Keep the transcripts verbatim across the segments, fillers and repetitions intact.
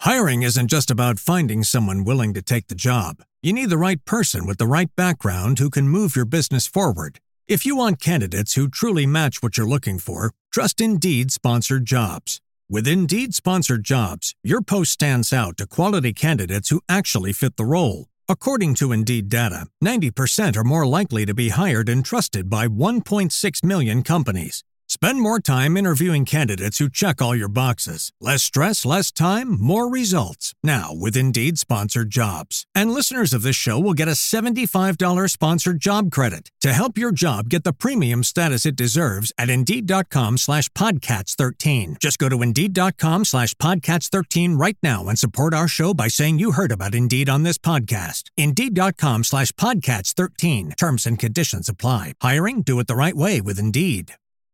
Hiring isn't just about finding someone willing to take the job. You need the right person with the right background who can move your business forward. If you want candidates who truly match what you're looking for, trust Indeed Sponsored Jobs. With Indeed Sponsored Jobs, your post stands out to quality candidates who actually fit the role. According to Indeed data, ninety percent are more likely to be hired and trusted by one point six million companies. Spend more time interviewing candidates who check all your boxes. Less stress, less time, more results. Now with Indeed Sponsored Jobs. And listeners of this show will get a seventy-five dollars sponsored job credit to help your job get the premium status it deserves at Indeed.com slash Podcats 13. Just go to Indeed.com slash Podcats 13 right now and support our show by saying you heard about Indeed on this podcast. Indeed.com slash Podcats 13. Terms and conditions apply. Hiring? Do it the right way with Indeed.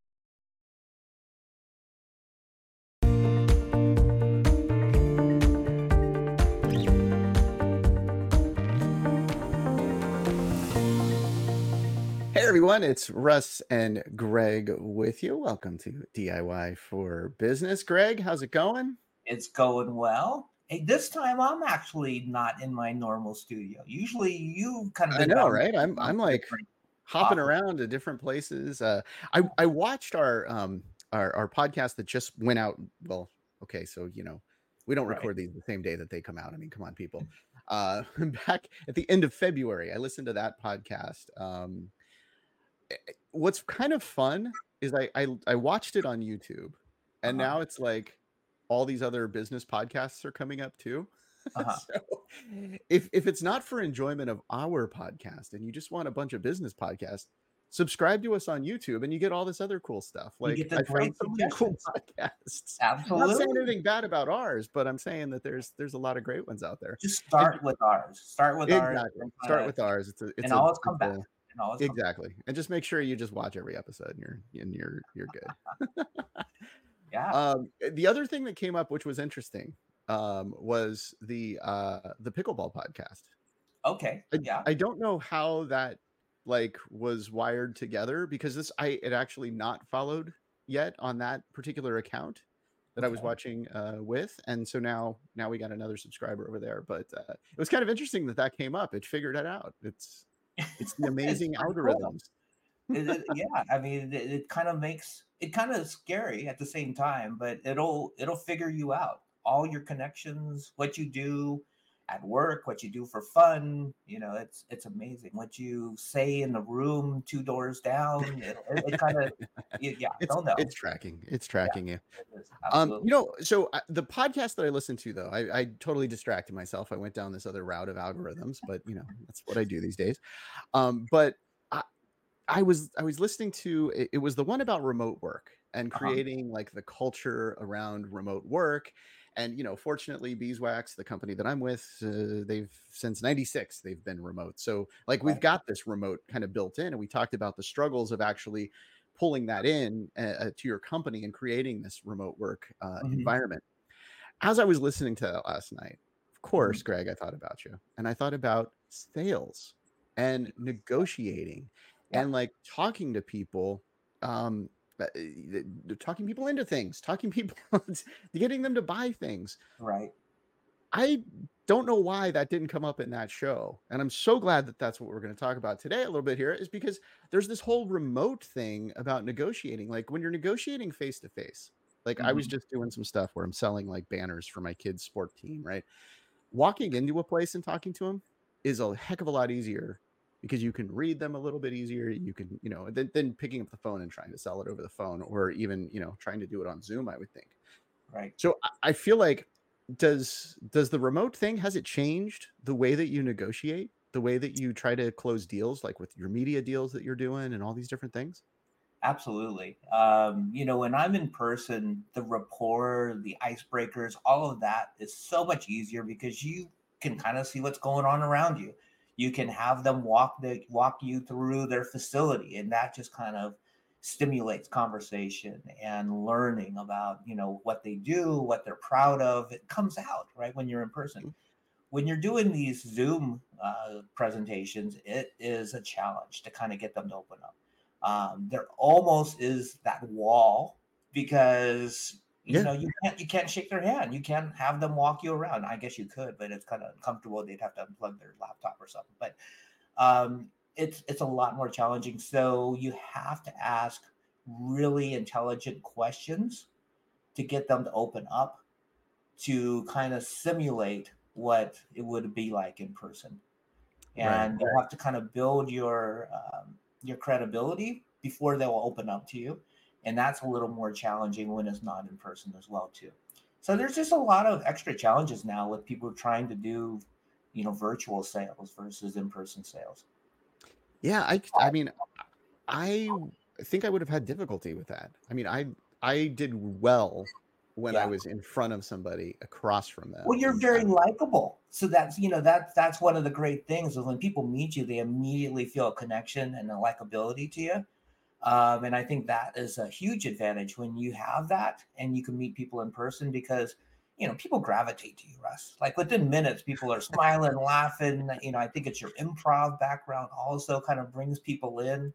Hey everyone, it's Russ and Greg with you. Welcome to D I Y for Business. Greg, how's it going? It's going well. Hey, this time I'm actually not in my normal studio. Usually you kind of I know, right? I'm I'm like hopping office. around to different places. Uh, I I watched our um our our podcast that just went out. Well, okay, so you know we don't record Right. these the same day that they come out. I mean, come on, people. Uh, back at the end of February, I listened to that podcast. Um, what's kind of fun is I, I I watched it on YouTube, and Uh-huh. now it's like all these other business podcasts are coming up too. Uh-huh. So if if it's not for enjoyment of our podcast and you just want a bunch of business podcasts, subscribe to us on YouTube and you get all this other cool stuff. You Like get the I found great so many cool suggestions. podcasts. I'm not saying Absolutely. anything bad about ours, but I'm saying that there's there's a lot of great ones out there. Just And start with ours. Start with ours exactly. and Start kinda with ours. It's a it's and a always come it's back. a And always come back. exactly. And just make sure you just watch every episode and you're and you're you're good. Yeah. Um, the other thing that came up, which was interesting, um, was the uh, the pickleball podcast. Okay. I, Yeah. I don't know how that like was wired together because this I had actually not followed yet on that particular account that I was Okay. watching uh, with, and so now now we got another subscriber over there. But uh, it was kind of interesting that that came up. It figured it out. It's it's the It's amazing pretty cool. algorithms. It, it, yeah, I mean, it, it kind of makes it kind of scary at the same time, but it'll it'll figure you out. All your connections, what you do at work, what you do for fun. You know, it's it's amazing what you say in the room two doors down. It, it, it kind of, yeah, It's don't know. it's tracking. It's Yeah, tracking you. it is Um, you absolutely. know, so uh, the podcast that I listened to, though, I, I totally distracted myself. I went down this other route of algorithms, but you know, that's what I do these days. Um, but I, I was I was listening to it, it was the one about remote work and Uh-huh. creating like the culture around remote work. And you know, fortunately, Beeswax, the company that I'm with, uh, they've since ninety-six they've been remote. So like we've Right. got this remote kind of built in, and we talked about the struggles of actually pulling that in uh, uh, to your company and creating this remote work uh, Hmm. environment. As I was listening to that last night, of Hmm. course, Greg, I thought about you and I thought about sales and negotiating Yeah. and like talking to people, um, uh, uh, talking people into things, talking people, getting them to buy things. Right. I don't know why that didn't come up in that show. And I'm so glad that that's what we're going to talk about today a little bit here is because there's this whole remote thing about negotiating. Like when you're negotiating face to face, like I was Hmm. just doing some stuff where I'm selling like banners for my kids' sport team, right? Walking into a place and talking to them is a heck of a lot easier because you can read them a little bit easier. You can, you know, than, than picking up the phone and trying to sell it over the phone or even, you know, trying to do it on Zoom, I would think. Right. So I I feel like does does the remote thing has it changed the way that you negotiate, the way that you try to close deals, like with your media deals that you're doing and all these different things? Absolutely. Um, you know, when I'm in person, the rapport, the icebreakers, all of that is so much easier because you can kind of see what's going on around you. You can have them walk the walk you through their facility, and that just kind of stimulates conversation and learning about, you know, what they do, what they're proud of. It comes out, right, when you're in person. Mm. When you're doing these Zoom uh, presentations, it is a challenge to kind of get them to open up. Um, there almost is that wall because You Yeah. know, you can't you can't shake their hand. You can't have them walk you around. I guess you could, but it's kind of uncomfortable. They'd have to unplug their laptop or something. But um, it's it's a lot more challenging. So you have to ask really intelligent questions to get them to open up, to kind of simulate what it would be like in person. Right. And you have to kind of build your um, your credibility before they will open up to you, and that's a little more challenging when it's not in person as well too. So there's just a lot of extra challenges now with people trying to do, you know, virtual sales versus in-person sales. Yeah, I I mean, I think I would have had difficulty with that. I mean, I I did well when I Yeah. was in front of somebody across from them. Well, you're And very I, likable. So that's, you know, that's that's one of the great things is when people meet you, they immediately feel a connection and a likability to you. Um, and I think that is a huge advantage when you have that and you can meet people in person because, you know, people gravitate to you, Russ. Like within minutes, people are smiling, laughing. You know, I think it's your improv background also kind of brings people in.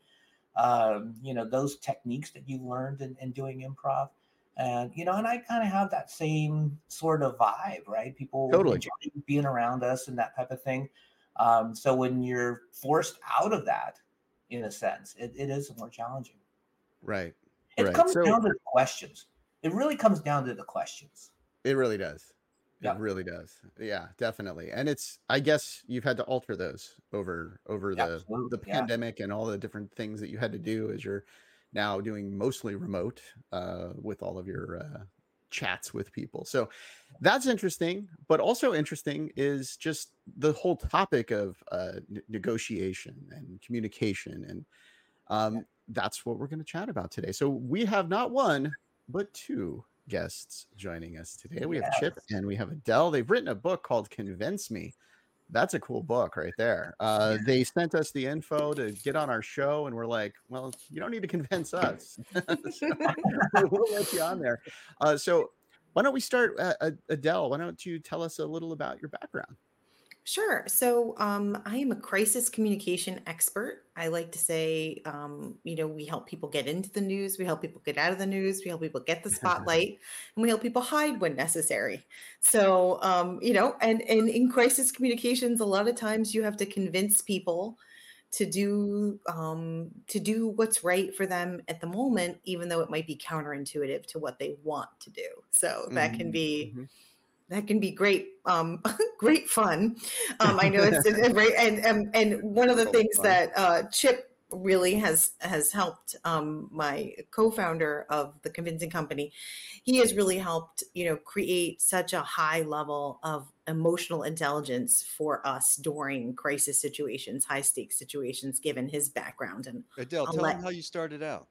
Um, you know, those techniques that you learned in, in doing improv. And, you know, and I kind of have that same sort of vibe, right? People totally. enjoy being around us and that type of thing. Um, so when you're forced out of that, in a sense, it, it is more challenging. Right. It Right. comes So down to the questions. It really comes down to the questions. it really does. It Yep. really does. Yeah, definitely. And it's I guess you've had to alter those over over the the Absolutely. Yeah. pandemic and all the different things that you had to do as you're now doing mostly remote uh with all of your uh chats with people. So that's interesting, but also interesting is just the whole topic of uh n- negotiation and communication, and Yeah. um that's what we're going to chat about today. So we have not one but two guests joining us today. We have Chip Yes. and we have Adele. They've written a book called Convince Me. That's a cool book right there. Uh, they sent us the info to get on our show, and we're like, well, you don't need to convince us. So we'll let you on there. Uh, so why don't we start, uh, uh, Adele? Why don't you tell us a little about your background? Sure. So um, I am a crisis communication expert. I like to say, um, you know, we help people get into the news, we help people get out of the news, we help people get the spotlight, and we help people hide when necessary. So, um, you know, and, and in crisis communications, a lot of times you have to convince people to do um, to do what's right for them at the moment, even though it might be counterintuitive to what they want to do. So that can Mhm, be mhm. that can be great, um, great fun. Um, I know it's a great, and and and one of the Totally things fun. that uh, Chip really has has helped, um, my co-founder of the Convincing Company. He has really helped, you know, create such a high level of emotional intelligence for us during crisis situations, high stakes situations, given his background. And Adele, I'll tell let them how you started out.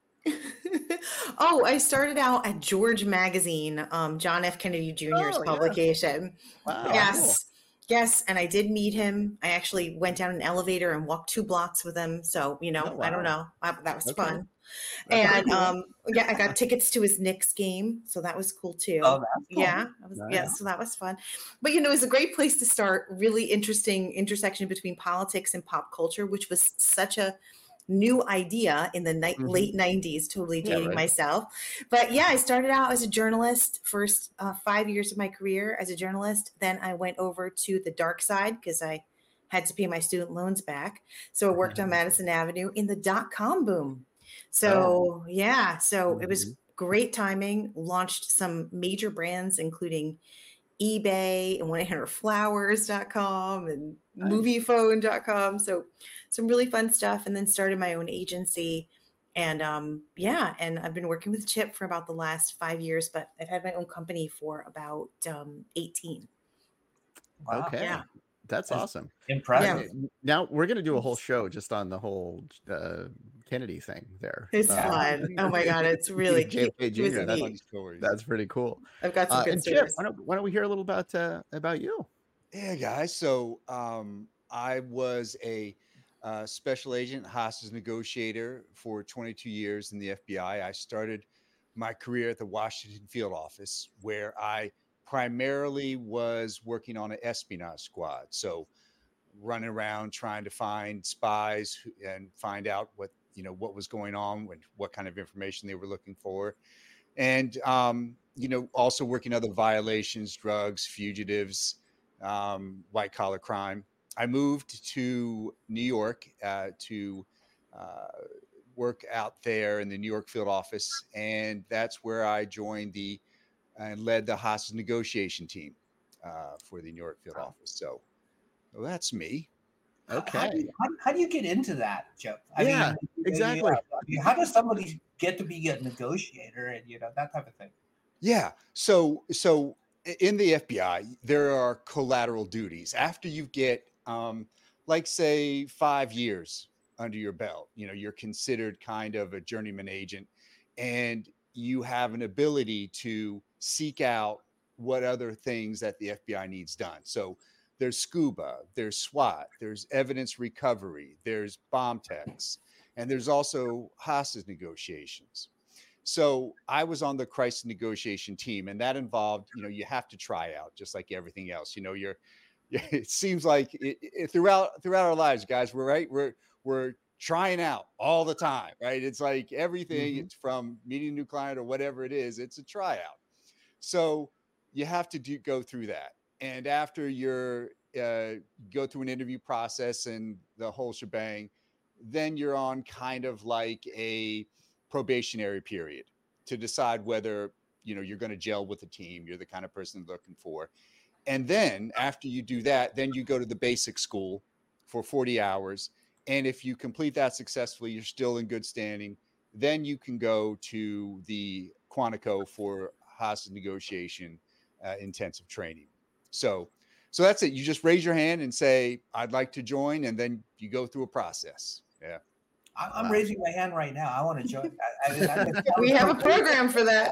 Oh, I started out at George Magazine, um, John F. Kennedy Junior's Oh, yeah. publication. Wow. Cool. Yes. Yes. And I did meet him. I actually went down an elevator and walked two blocks with him. So, you know, Oh, I don't wow. know. I, that was Okay. fun. That's pretty And cool. um, yeah, I got tickets to his Knicks game. So that was cool too. Oh, that's cool. Yeah. I was, yeah. Nice. So that was fun. But, you know, it was a great place to start. Really interesting intersection between politics and pop culture, which was such a new idea in the ni- Mhm. late nineties, totally Yeah, dating right. myself. But yeah, I started out as a journalist, first uh, five years of my career as a journalist. Then I went over to the dark side because I had to pay my student loans back. So I worked on Madison Avenue in the dot-com boom. So yeah, so it was Mhm. great timing, launched some major brands, including eBay and one eight hundred flowers dot com and Nice. moviephone dot com. So some really fun stuff. And then started my own agency. And um, yeah, and I've been working with Chip for about the last five years, but I've had my own company for about um, eighteen. Wow. Okay. Yeah. That's That's awesome. impressive. Yeah. Uh, Now we're gonna do a whole show just on the whole uh, Kennedy thing there. It's Yeah. fun. Oh my God. It's really J F K cute. It was Junior That's neat. Funny stories. that's pretty cool. I've got some Uh, good and Chip, stories. why don't why don't we hear a little about uh, about you? Yeah, guys. So um, I was a uh, special agent, hostage negotiator for twenty-two years in the F B I. I started my career at the Washington field office, where I primarily was working on an espionage squad. So running around trying to find spies who- and find out what, you know, what was going on, what, what kind of information they were looking for. and um, you know, also working other violations, drugs, fugitives, um, white collar crime. I moved to New York uh, to uh, work out there in the New York field office, and that's where I joined the and led the hostage negotiation team uh, for the New York field Wow. office. So, well, that's me. Okay. How do, you, how, how do you get into that, Joe? I Yeah, mean, exactly. Yeah, how does somebody get to be a negotiator and you know that type of thing? Yeah. So, so in the F B I, there are collateral duties after you get, um, like, say, five years under your belt. You know, you're considered kind of a journeyman agent, and you have an ability to seek out what other things that the F B I needs done. So there's scuba, there's SWAT, there's evidence recovery, there's bomb techs, and there's also hostage negotiations. So I was on the crisis negotiation team, and that involved, you know, you have to try out just like everything else. You know, you're, it seems like it, it, throughout throughout our lives, guys, we're right, we're we're trying out all the time, right? It's like everything. Mhm. It's from meeting a new client or whatever it is. It's a tryout. So you have to do go through that, and after you're uh, go through an interview process and the whole shebang, then you're on kind of like a probationary period to decide whether, you know, you're going to gel with the team, you're the kind of person they're looking for. And then after you do that, then you go to the basic school for forty hours. And if you complete that successfully, you're still in good standing. Then you can go to the Quantico for hostage negotiation uh, intensive training. So, so that's it. You just raise your hand and say, I'd like to join. And then you go through a process. Yeah. I'm Wow. raising my hand right now. I want to join. I, I, I, I, We have a program for that.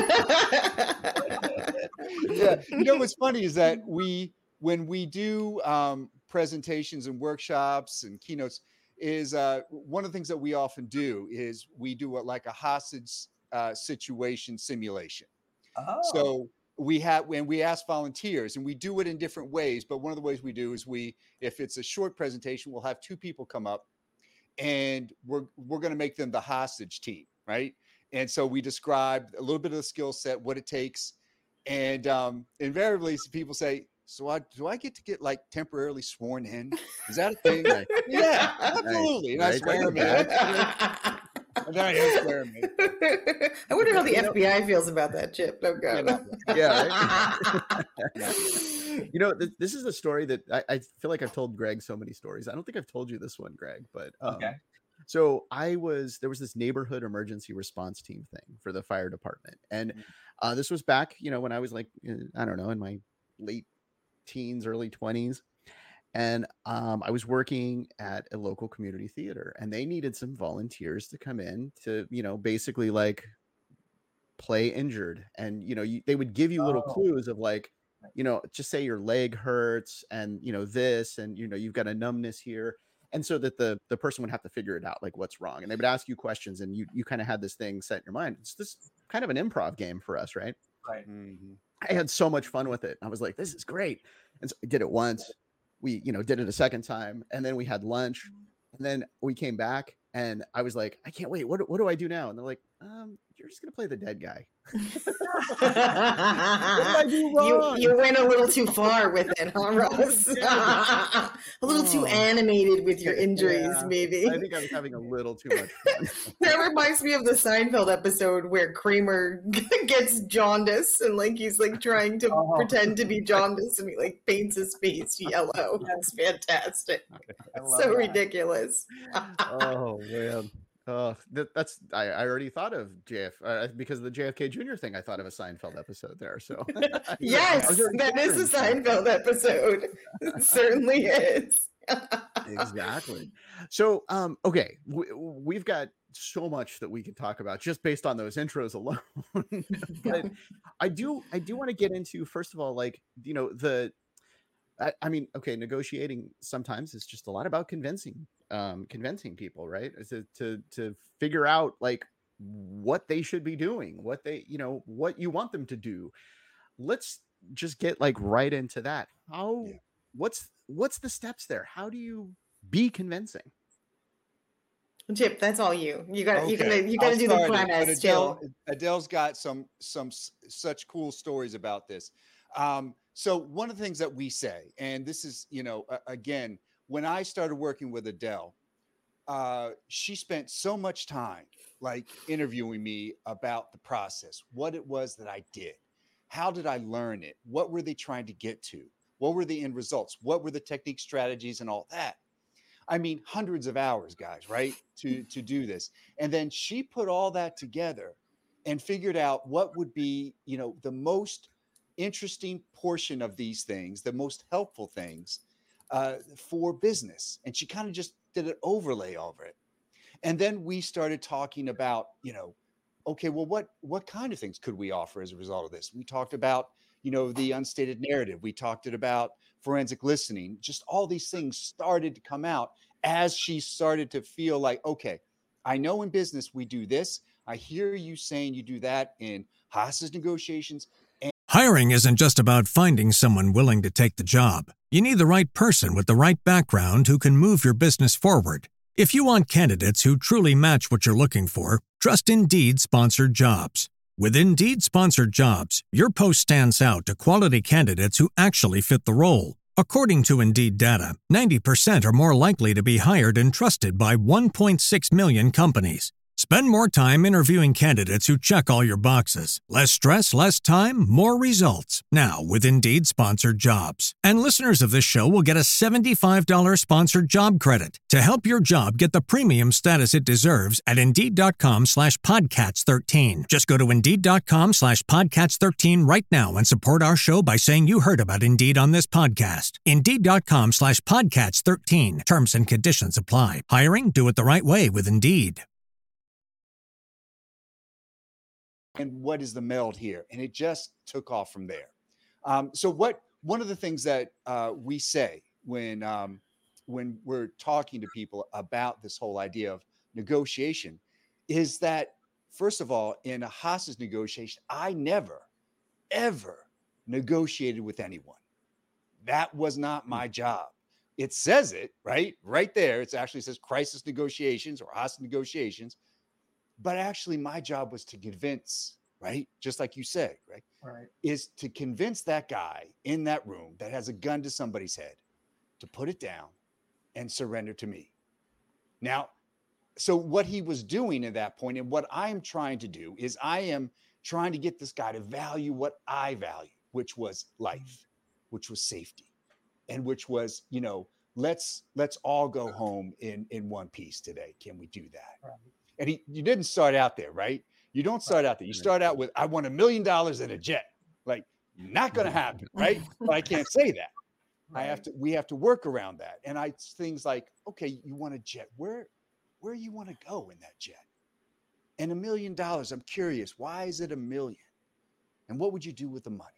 Yeah. You know, what's funny is that we, when we do um, presentations and workshops and keynotes, is uh, one of the things that we often do is we do what, like a hostage uh, situation simulation. oh. So we have, when we ask volunteers, and we do it in different ways, but one of the ways we do is we, if it's a short presentation, we'll have two people come up, and we're we're going to make them the hostage team, right? And so we describe a little bit of the skill set, what it takes, and um, invariably people say, "So I, do I get to get like temporarily sworn in? Is that a thing?" Right. Yeah, absolutely. And I Right. swear them in. And then I am swearing them in. I wonder how the You know- F B I feels about that, Chip. Oh, God. Yeah, You know, th- this is a story that I, I feel like I've told Greg so many stories. I don't think I've told you this one, Greg, but um, Okay. so I was there was this neighborhood emergency response team thing for the fire department, and Mm. uh, this was back, you know, when I was like, uh, I don't know, in my late teens, early twenties, and um, I was working at a local community theater, and they needed some volunteers to come in to, you know, basically like play injured, and you know, you, they would give you little Oh. clues of like, you know, just say your leg hurts, and you know this, and you know you've got a numbness here, and so that the the person would have to figure it out, like what's wrong, and they would ask you questions, and you you kind of had this thing set in your mind. It's this kind of an improv game for us, right? Right. Mhm. I had so much fun with it. I was like, this is great. And so I did it once. We, you know, did it a second time, and then we had lunch, and then we came back, and I was like, I can't wait. What, what do I do now? And they're like, um, you're just gonna play the dead guy. What did I do you, wrong? you went a little too far with it, huh, Ross? a little too Oh. animated with your injuries, Yeah, maybe. I think I was having a little too much fun. That reminds me of the Seinfeld episode where Kramer gets jaundice and like he's like trying to Oh. pretend to be jaundice and he like paints his face yellow. That's fantastic. I love So that. ridiculous. Oh man. Oh, that, that's I, I already thought of J F uh, because of the J F K Junior thing. I thought of a Seinfeld episode there. So I was- I Yes, was already that is a picturing Seinfeld episode. It certainly is. Exactly. So, um, okay, we, we've got so much that we can talk about just based on those intros alone. But I do, I do want to get into, first of all, like, you know, the, I, I mean, okay, negotiating sometimes is just a lot about convincing, um, convincing people, right? To, to, to figure out like what they should be doing, what they, you know, what you want them to do. Let's just get like right into that. How, Yeah. what's, what's the steps there? How do you be convincing? Chip, that's all you. You got you got to Okay, you got I'll to do the start it. But premise, Adele, Jill. Adele's got some some s- such cool stories about this. Um, so one of the things that we say, and this is, you know, a- again, when I started working with Adele, uh, she spent so much time like interviewing me about the process, what it was that I did, how did I learn it, what were they trying to get to, what were the end results, what were the technique strategies, and all that. I mean, hundreds of hours, guys, right? To to do this. And then she put all that together and figured out what would be, you know, the most interesting portion of these things, the most helpful things uh, for business. And she kind of just did an overlay over it. And then we started talking about, you know, okay, well, what what kind of things could we offer as a result of this? We talked about, you know, the unstated narrative. We talked it about forensic listening. Just all these things started to come out as she started to feel like, okay, I know in business we do this. I hear you saying you do that in hostage negotiations. Hiring isn't just about finding someone willing to take the job. You need the right person with the right background who can move your business forward. If you want candidates who truly match what you're looking for, trust Indeed sponsored jobs. With Indeed sponsored jobs, your post stands out to quality candidates who actually fit the role. According to Indeed data, ninety percent are more likely to be hired and trusted by one point six million companies. Spend more time interviewing candidates who check all your boxes. Less stress, less time, more results. Now with Indeed sponsored jobs. And listeners of this show will get a seventy-five dollars sponsored job credit to help your job get the premium status it deserves at Indeed.com slash Podcats 13. Just go to Indeed.com slash Podcats 13 right now and support our show by saying you heard about Indeed on this podcast. Indeed.com slash Podcats 13. Terms and conditions apply. Hiring? Do it the right way with Indeed. And what is the meld here? And it just took off from there. Um, so what one of the things that uh, we say when um, when we're talking to people about this whole idea of negotiation is that, first of all, in a hostage negotiation, I never, ever negotiated with anyone. That was not my job. It says it, right? Right there. It actually says crisis negotiations or hostage negotiations. But actually, my job was to convince, right? Just like you say, right? Right. Is to convince that guy in that room that has a gun to somebody's head to put it down and surrender to me. Now, so what he was doing at that point, and what I'm trying to do is I am trying to get this guy to value what I value, which was life, which was safety, and which was, you know, let's let's all go home in in one piece today. Can we do that? Right. And he, you didn't start out there, right? You don't start out there. You start out with, I want a million dollars in a jet. Like, not going to happen, right? But I can't say that. Right. I have to, we have to work around that. And I, things like, okay, you want a jet. Where, where you want to go in that jet? And a million dollars, I'm curious, why is it a million? And what would you do with the money?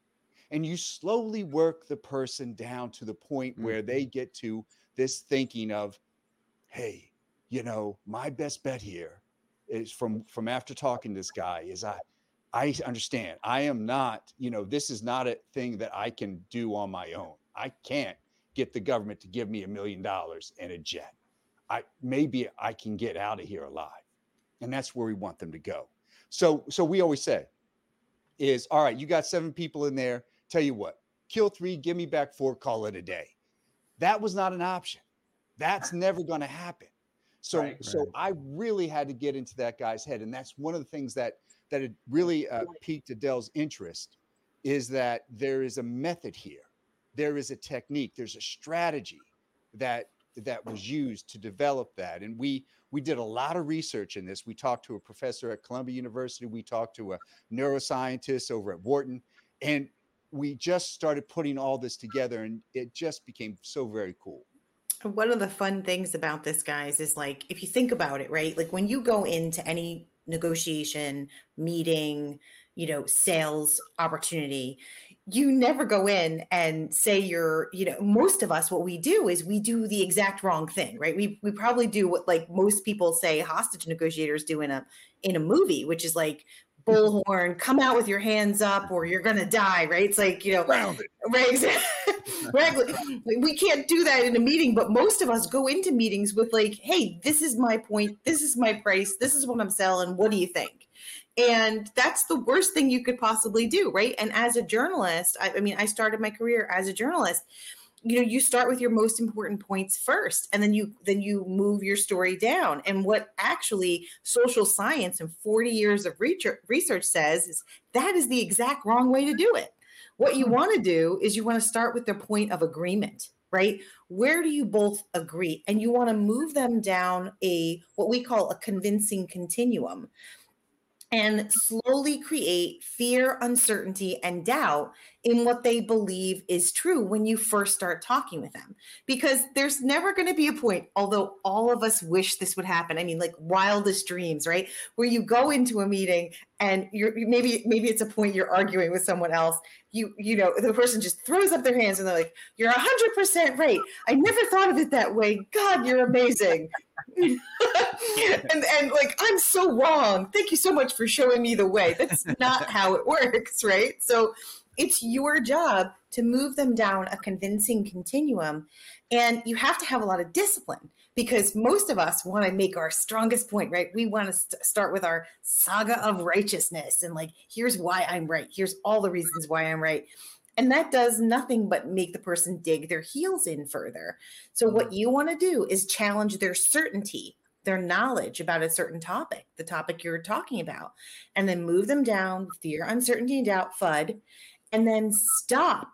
And you slowly work the person down to the point where mm-hmm. they get to this thinking of, hey, you know, my best bet here is from, from after talking to this guy is I, I understand I am not, you know, this is not a thing that I can do on my own. I can't get the government to give me a million dollars and a jet. I, maybe I can get out of here alive. And that's where we want them to go. So, so we always say is, all right, you got seven people in there. Tell you what, kill three, give me back four, call it a day. That was not an option. That's never going to happen. So, right, so right. I really had to get into that guy's head. And that's one of the things that, that had really uh, piqued Adele's interest is that there is a method here. There is a technique. There's a strategy that, that was used to develop that. And we, we did a lot of research in this. We talked to a professor at Columbia University. We talked to a neuroscientist over at Wharton, and we just started putting all this together, and it just became so very cool. One of the fun things about this, guys, is like, if you think about it, right? Like when you go into any negotiation, meeting, you know, sales opportunity, you never go in and say you're, you know, most of us, what we do is we do the exact wrong thing, right? We we probably do what like most people say hostage negotiators do in a in a movie, which is like bullhorn, come out with your hands up or you're gonna die, right? It's like, you know, Grounded. Right. right? Like, we can't do that in a meeting, but most of us go into meetings with like, hey, this is my point. This is my price. This is what I'm selling. What do you think? And that's the worst thing you could possibly do, right? And as a journalist, I, I mean, I started my career as a journalist. You know, you start with your most important points first, and then you then you move your story down. And what actually social science and forty years of research says is that is the exact wrong way to do it. What you want to do is you want to start with the point of agreement, right? Where do you both agree? And you want to move them down a what we call a convincing continuum, and slowly create fear, uncertainty, and doubt in what they believe is true when you first start talking with them. Because there's never going to be a point, although all of us wish this would happen. I mean, like wildest dreams, right? Where you go into a meeting and you're maybe maybe it's a point you're arguing with someone else. You you know, the person just throws up their hands and they're like, "You're one hundred percent right. I never thought of it that way. God, you're amazing." and and like, I'm so wrong. Thank you so much for showing me the way. That's not how it works, right? So it's your job to move them down a convincing continuum, and you have to have a lot of discipline, because most of us want to make our strongest point, right? We want to st- start with our saga of righteousness and like, here's why I'm right. Here's all the reasons why I'm right. And that does nothing but make the person dig their heels in further. So what you want to do is challenge their certainty, their knowledge about a certain topic, the topic you're talking about, and then move them down fear, uncertainty, and doubt, FUD, and then stop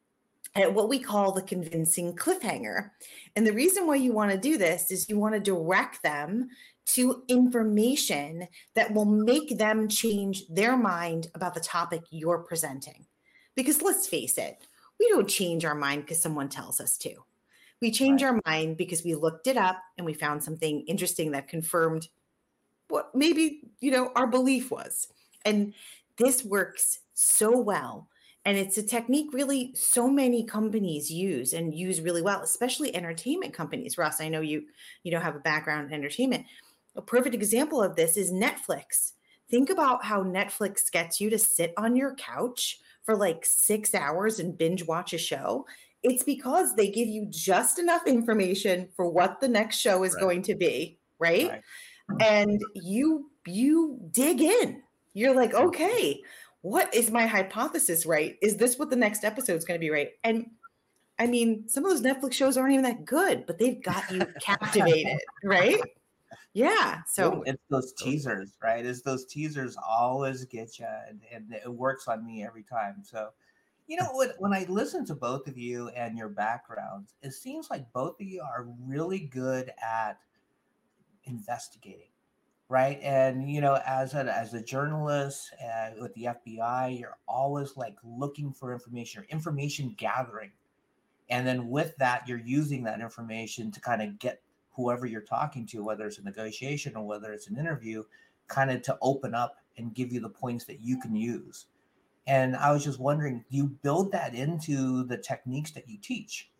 at what we call the convincing cliffhanger. And the reason why you want to do this is you want to direct them to information that will make them change their mind about the topic you're presenting. Because let's face it, we don't change our mind because someone tells us to. We change right. our mind because we looked it up and we found something interesting that confirmed what maybe, you know, our belief was. And this works so well. And it's a technique really so many companies use and use really well, especially entertainment companies. Russ, I know you, you know, have a background in entertainment. A perfect example of this is Netflix. Think about how Netflix gets you to sit on your couch for like six hours and binge watch a show. It's because they give you just enough information for what the next show is right. going to be, right? right? And you you dig in. You're like, okay, what is my hypothesis right? Is this what the next episode is going to be right? And I mean, some of those Netflix shows aren't even that good, but they've got you captivated, right? Yeah. So it's those teasers, right? It's those teasers always get you, and, and it works on me every time. So, you know what? When I listen to both of you and your backgrounds, it seems like both of you are really good at investigating, right? And you know, as a as a journalist uh, with the F B I, you're always like looking for information, or information gathering, and then with that, you're using that information to kind of get whoever you're talking to, whether it's a negotiation or whether it's an interview, kind of to open up and give you the points that you can use. And I was just wondering, do you build that into the techniques that you teach?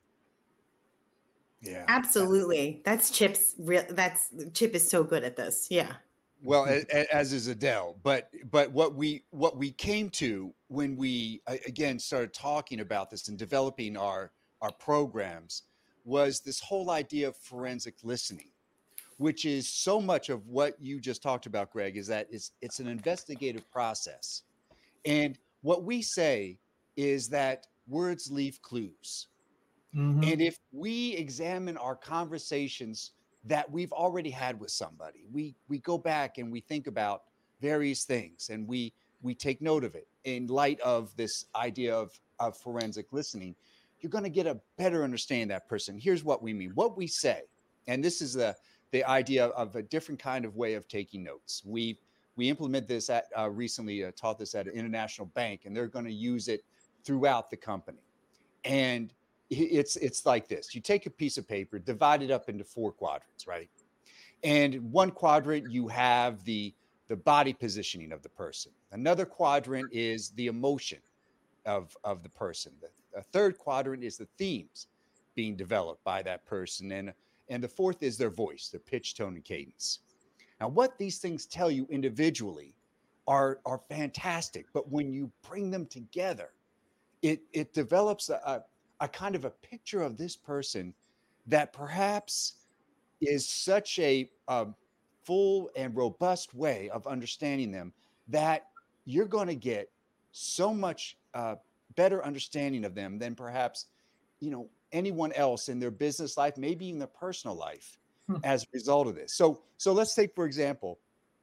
Yeah, absolutely. That's Chip's real. That's Chip is so good at this. Yeah. Well, as is Adele, but but what we what we came to when we again started talking about this and developing our our programs was this whole idea of forensic listening, which is so much of what you just talked about, Greg, is that it's, it's an investigative process. And what we say is that words leave clues. Mm-hmm. And if we examine our conversations that we've already had with somebody, we, we go back and we think about various things and we, we take note of it in light of this idea of, of forensic listening, you're going to get a better understanding of that person. Here's what we mean. What we say, and this is the, the idea of a different kind of way of taking notes. We we implement this at uh, recently uh, taught this at an international bank, and they're going to use it throughout the company. And it's it's like this. You take a piece of paper, divide it up into four quadrants, right? And one quadrant, you have the, the body positioning of the person. Another quadrant is the emotion of, of the person. The, A third quadrant is the themes being developed by that person. And, and the fourth is their voice, their pitch, tone, and cadence. Now, what these things tell you individually are, are fantastic. But when you bring them together, it, it develops a, a kind of a picture of this person that perhaps is such a, a full and robust way of understanding them that you're going to get so much uh, better understanding of them than perhaps, you know, anyone else in their business life, maybe even their personal life, hmm. as a result of this. So, so let's take, for example,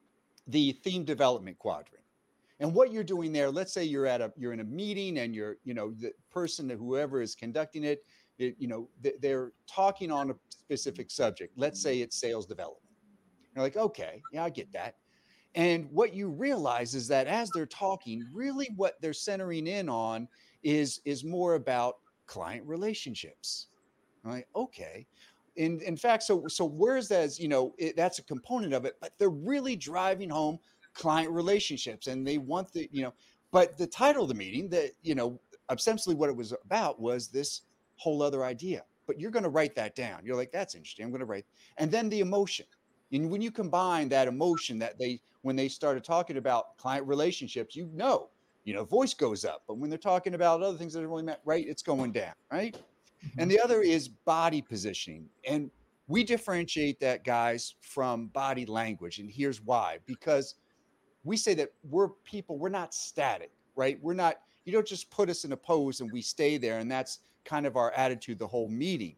the theme development quadrant. And what you're doing there, let's say you're at a, you're in a meeting and you're, you know, the person, whoever is conducting it, it you know, they're talking on a specific subject. Let's say it's sales development. You're like, okay, yeah, I get that. And what you realize is that as they're talking, really what they're centering in on is, is more about client relationships. I'm like, okay. In, in fact, so, so whereas as, you know, it, that's a component of it, but they're really driving home client relationships and they want the, you know, but the title of the meeting that, you know, essentially what it was about was this whole other idea, but you're going to write that down. You're like, that's interesting. I'm going to write. And then the emotion. And when you combine that emotion that they, when they started talking about client relationships, you know, you know, voice goes up, but when they're talking about other things that are really meant, right, it's going down, right? Mm-hmm. And the other is body positioning. And we differentiate that, guys, from body language. And here's why, because we say that we're people, we're not static, right? We're not, you don't just put us in a pose and we stay there. And that's kind of our attitude the whole meeting.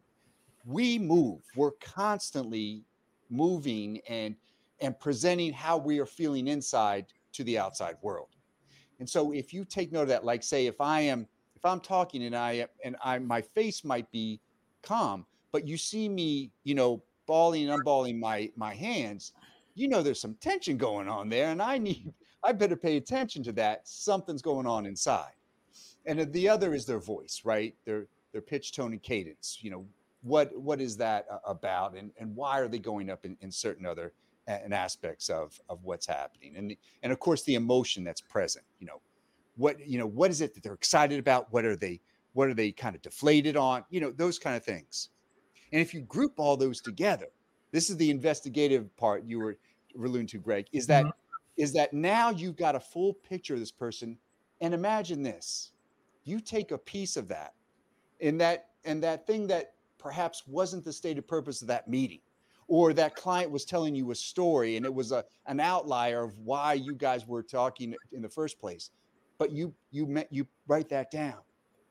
We move, we're constantly moving and and presenting how we are feeling inside to the outside world. And so if you take note of that, like say if I am if I'm talking and I and I my face might be calm, but you see me, you know, balling and unballing my my hands, you know there's some tension going on there, and I need I better pay attention to that. Something's going on inside. And the other is their voice, right? Their their pitch, tone, and cadence. You know, what what is that about, and and why are they going up in, in certain other and aspects of of what's happening, and and of course the emotion that's present. You know, what you know what is it that they're excited about? What are they what are they kind of deflated on? You know, those kind of things. And if you group all those together, this is the investigative part you were alluding to, Greg. Is that mm-hmm. is that now you've got a full picture of this person, and imagine this: you take a piece of that, and that and that thing that perhaps wasn't the stated purpose of that meeting, or that client was telling you a story and it was a an outlier of why you guys were talking in the first place, but you you met you write that down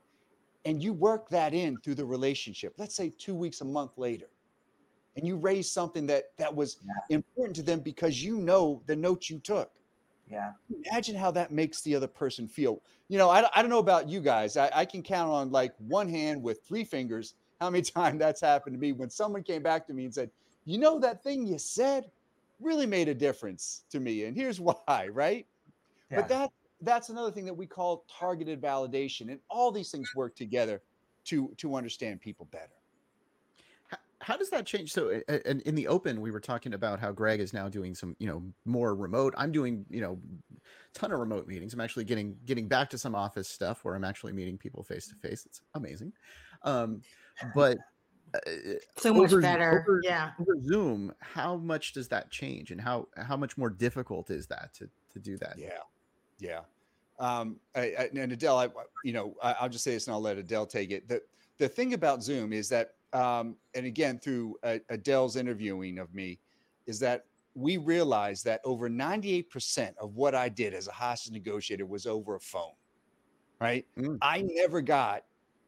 and you work that in through the relationship, let's say two weeks a month later, and you raise something that that was yeah. important to them because you know the notes you took. Yeah. Imagine how that makes the other person feel. You know, I, I don't know about you guys. I, I can count on like one hand with three fingers how many times that's happened to me when someone came back to me and said, you know, that thing you said really made a difference to me. And here's why, right? Yeah. But that that's another thing that we call targeted validation. And all these things work together to, to understand people better. How, how does that change? So in, in the open, we were talking about how Greg is now doing some, you know, more remote. I'm doing, you know, a ton of remote meetings. I'm actually getting getting back to some office stuff where I'm actually meeting people face to face. It's amazing. Um, but uh, so much over, better. Over, yeah. Over Zoom, how much does that change, and how how much more difficult is that to to do that? Yeah, yeah. Um, I, I, and Adele, I, you know, I, I'll just say this, and I'll let Adele take it. The the thing about Zoom is that, um, and again through uh, Adele's interviewing of me, is that we realized that over ninety-eight percent of what I did as a hostage negotiator was over a phone. Right? Mm. I never got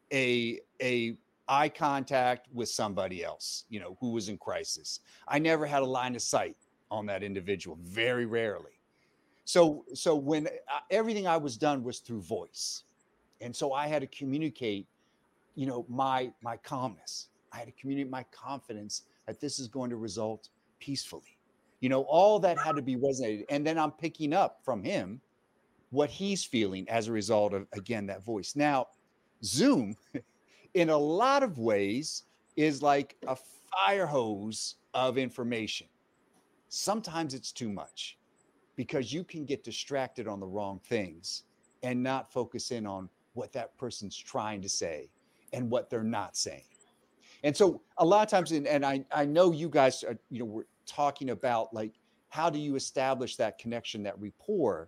a a eye contact with somebody else, you know, who was in crisis. I never had a line of sight on that individual, very rarely. So, so when uh, everything I was done was through voice. And so I had to communicate, you know, my, my calmness. I had to communicate my confidence that this is going to result peacefully. You know, all that had to be resonated. And then I'm picking up from him what he's feeling as a result of, again, that voice. Now, Zoom, in a lot of ways, is like a fire hose of information. Sometimes it's too much because you can get distracted on the wrong things and not focus in on what that person's trying to say and what they're not saying. And so a lot of times, and, and I, I know you guys are, you know, we're talking about like, how do you establish that connection, that rapport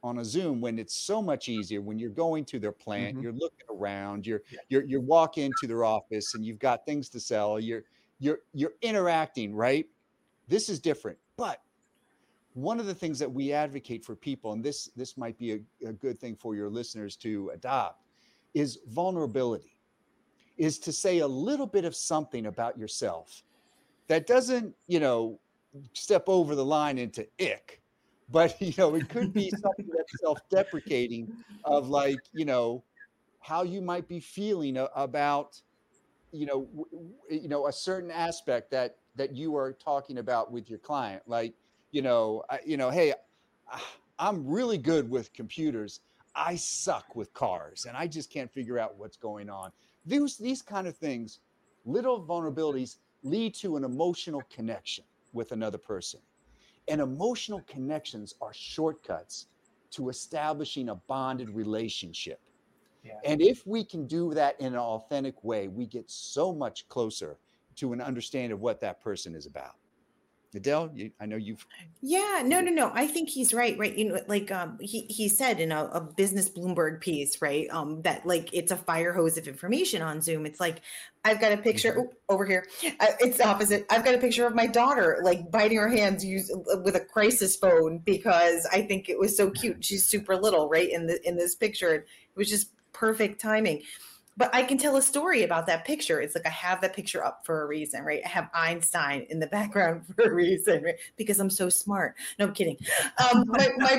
on a Zoom when it's so much easier when you're going to their plant, Mhm. you're looking around, you're Yeah. you're you're walking into their office and you've got things to sell, you're you're you're interacting, right? This is different. But one of the things that we advocate for people, and this this might be a, a good thing for your listeners to adopt, is vulnerability, is to say a little bit of something about yourself that doesn't, you know, step over the line into ick, but you know, it could be something that's self-deprecating of like, you know, how you might be feeling a- about, you know, w- w- you know, a certain aspect that that you are talking about with your client. Like, you know, I, you know, hey, I- I'm really good with computers. I suck with cars, and I just can't figure out what's going on. These these kind of things, little vulnerabilities lead to an emotional connection with another person. And emotional connections are shortcuts to establishing a bonded relationship. Yeah. And if we can do that in an authentic way, we get so much closer to an understanding of what that person is about. Adele, you, I know you've. Yeah, no, no, no. I think he's right, right? You know, like um, he he said in a, a business Bloomberg piece, right? Um, that like it's a fire hose of information on Zoom. It's like I've got a picture Mhm. oop, over here. Uh, it's the opposite. I've got a picture of my daughter like biting her hands use, with a crisis phone because I think it was so cute. She's super little, right? In the in this picture, it was just perfect timing. But I can tell a story about that picture. It's like I have that picture up for a reason, right? I have Einstein in the background for a reason, right? Because I'm so smart. No, I'm kidding. Um, my my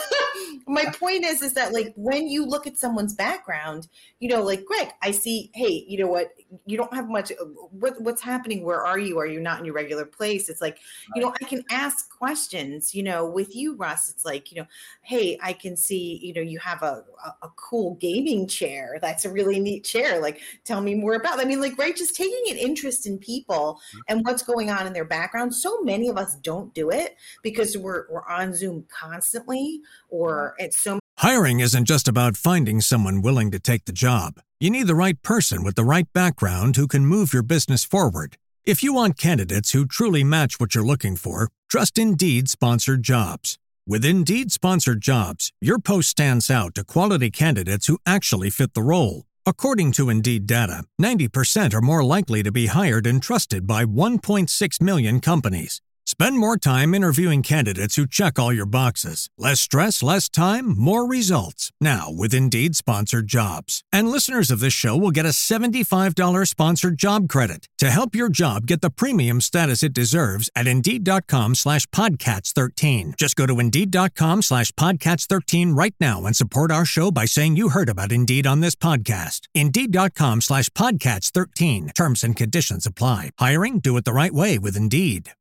my point is is that like when you look at someone's background, you know, like Greg, I see, hey, you know what? You don't have much. What what's happening? Where are you? Are you not in your regular place? It's like, you know, I can ask questions. You know, with you, Russ, it's like, you know, hey, I can see, you know, you have a a, a cool gaming chair. That's a really neat chair. Like, tell me more about. I mean, like, right, just taking an interest in people and what's going on in their background. So many of us don't do it because we're we're on Zoom constantly, or it's so. Hiring isn't just about finding someone willing to take the job. You need the right person with the right background who can move your business forward. If you want candidates who truly match what you're looking for, trust Indeed sponsored jobs. With Indeed sponsored jobs, your post stands out to quality candidates who actually fit the role. According to Indeed data, ninety percent are more likely to be hired and trusted by one point six million companies. Spend more time interviewing candidates who check all your boxes. Less stress, less time, more results. Now with Indeed sponsored jobs. And listeners of this show will get a seventy-five dollars sponsored job credit to help your job get the premium status it deserves at Indeed.com slash Podcats 13. Just go to Indeed.com slash Podcats 13 right now and support our show by saying you heard about Indeed on this podcast. Indeed.com slash Podcats 13. Terms and conditions apply. Hiring? Do it the right way with Indeed.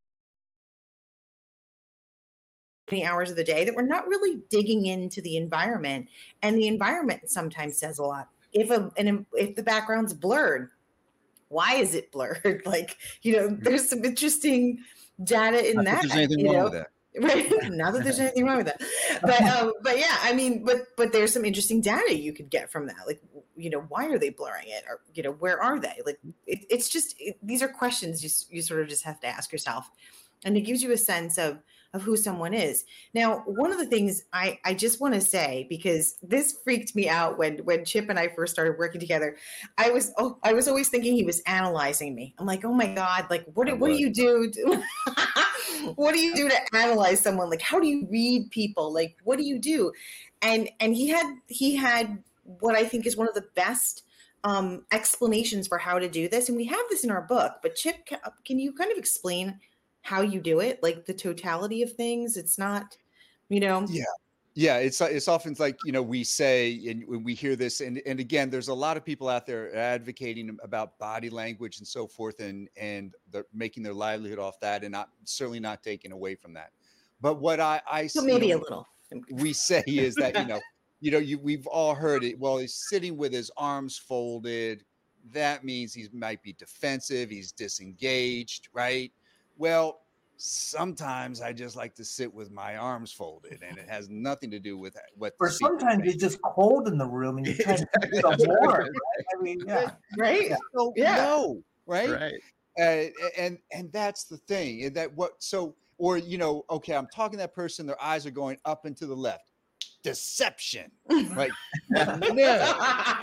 Many hours of the day that we're not really digging into the environment, and the environment sometimes says a lot. If a and if the background's blurred, why is it blurred? Like, you know, there's some interesting data in Not that that. there's anything you wrong know? with that. Right. Not that there's anything wrong with that, but um, but yeah, I mean, but but there's some interesting data you could get from that. Like, you know, why are they blurring it, or you know, where are they? Like, it, it's just it, these are questions you you sort of just have to ask yourself, and it gives you a sense of of who someone is. Now, one of the things I I just want to say, because this freaked me out when when Chip and I first started working together, I was oh I was always thinking he was analyzing me. I'm like, oh my God, like what do, what do you do? To, what do you do to analyze someone? Like, how do you read people? Like, what do you do? And and he had he had what I think is one of the best um, explanations for how to do this. And we have this in our book. But Chip, can, can you kind of explain how you do it, like the totality of things? It's not, you know. Yeah. Yeah, it's it's often like, you know, we say, and when we hear this, and and again, there's a lot of people out there advocating about body language and so forth, and and they're making their livelihood off that, and not certainly not taking away from that. But what I I So you maybe know, a little. we say is that, you know, you know, you we've all heard it. Well, he's sitting with his arms folded. That means he might be defensive. He's disengaged, right? Well, sometimes I just like to sit with my arms folded, and it has nothing to do with what. Or sometimes it's just cold in the room and you try to keep some warm. Right? I mean, yeah, Right? Yeah. So, Yeah. no, right? Right. Uh, and and that's the thing. And that what so or you know, okay, I'm talking to that person, their eyes are going up and to the left. deception. Like, no,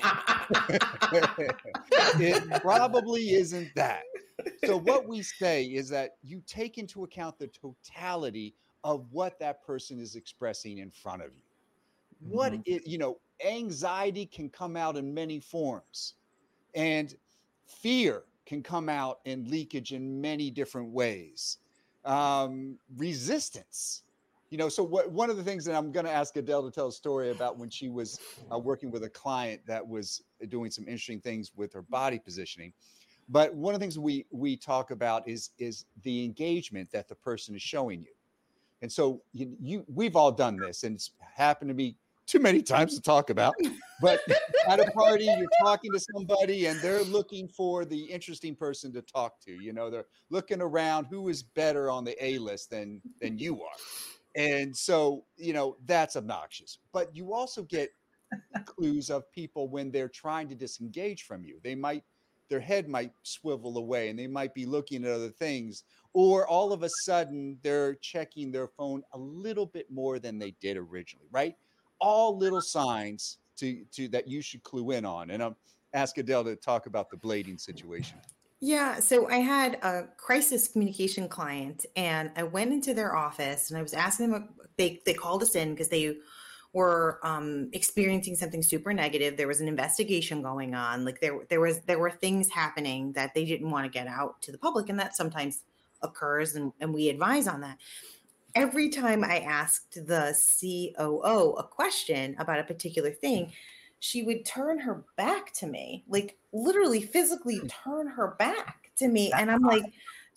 it probably isn't that. So what we say is that you take into account the totality of what that person is expressing in front of you. What Mhm. it, you know, anxiety can come out in many forms, and fear can come out in leakage in many different ways. Um, resistance, you know. So what? One of the things that I'm going to ask Adele to tell a story about when she was uh, working with a client that was doing some interesting things with her body positioning. But one of the things we we talk about is is the engagement that the person is showing you. And so you, you we've all done this, and it's happened to me too many times to talk about. But at a party, you're talking to somebody and they're looking for the interesting person to talk to. You know, they're looking around who is better on the A list than than you are. And so, you know, that's obnoxious. But you also get clues of people when they're trying to disengage from you. They might, their head might swivel away and they might be looking at other things, or all of a sudden they're checking their phone a little bit more than they did originally, right? All little signs to to that you should clue in on. And I'm ask Adele to talk about the blading situation. Yeah, so I had a crisis communication client, and I went into their office and I was asking them. They they called us in because they were um, experiencing something super negative. There was an investigation going on. Like there there was there were things happening that they didn't want to get out to the public, and that sometimes occurs, and, and we advise on that. Every time I asked the C O O a question about a particular thing, she would turn her back to me, like literally physically turn her back to me. And I'm like,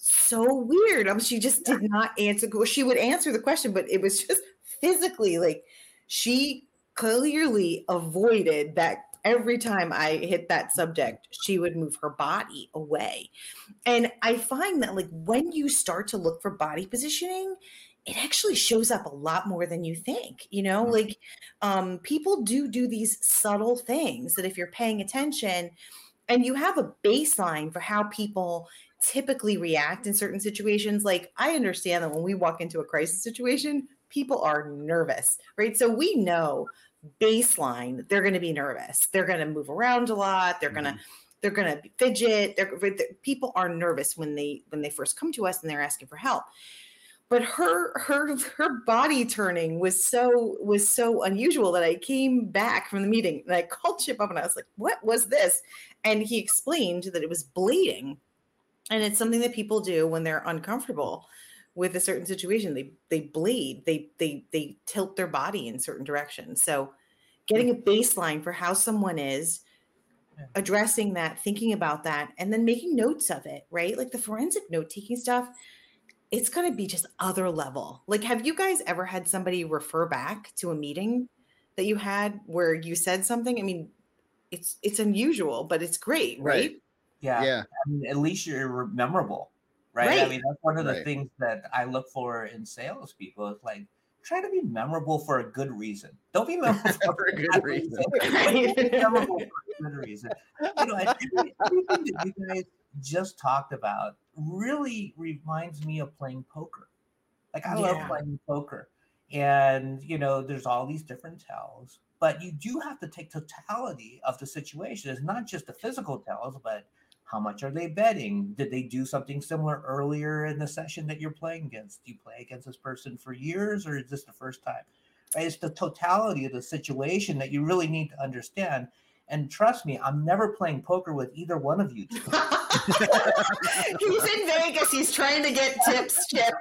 so weird. Um, she just did not answer. She would answer the question, but it was just physically like she clearly avoided that. Every time I hit that subject, she would move her body away. And I find that like when you start to look for body positioning, it actually shows up a lot more than you think, you know, like um, people do do these subtle things that if you're paying attention and you have a baseline for how people typically react in certain situations. Like I understand that when we walk into a crisis situation, people are nervous, right? So we know baseline, they're going to be nervous. They're going to move around a lot. They're going to, they're going to fidget. They're, they're, people are nervous when they, when they first come to us and they're asking for help. But her her her body turning was so was so unusual that I came back from the meeting and I called Chip up and I was like, "What was this?" And he explained that it was bleeding, and it's something that people do when they're uncomfortable with a certain situation. They they bleed. They they they tilt their body in certain directions. So, getting a baseline for how someone is, addressing that, thinking about that, and then making notes of it. Right, like the forensic note taking stuff. It's going to be just other level. Like, have you guys ever had somebody refer back to a meeting that you had where you said something? I mean, it's it's unusual, but it's great, right? Right. Yeah. Yeah. I mean, at least you're memorable, right? Right. I mean, that's one of the Right. things that I look for in salespeople. It's like, try to be memorable for a good reason. Don't be memorable For a good reason. Right. Be memorable for a good reason. You know, and every, everything that you guys just talked about really reminds me of playing poker. Like I love Yeah. playing poker. And you know, there's all these different tells, but you do have to take totality of the situation. It's not just the physical tells, but how much are they betting? Did they do something similar earlier in the session that you're playing against? Do you play against this person for years, or is this the first time? Right? It's the totality of the situation that you really need to understand. And trust me, I'm never playing poker with either one of you two. He's in Vegas. He's trying to get tips, Chip.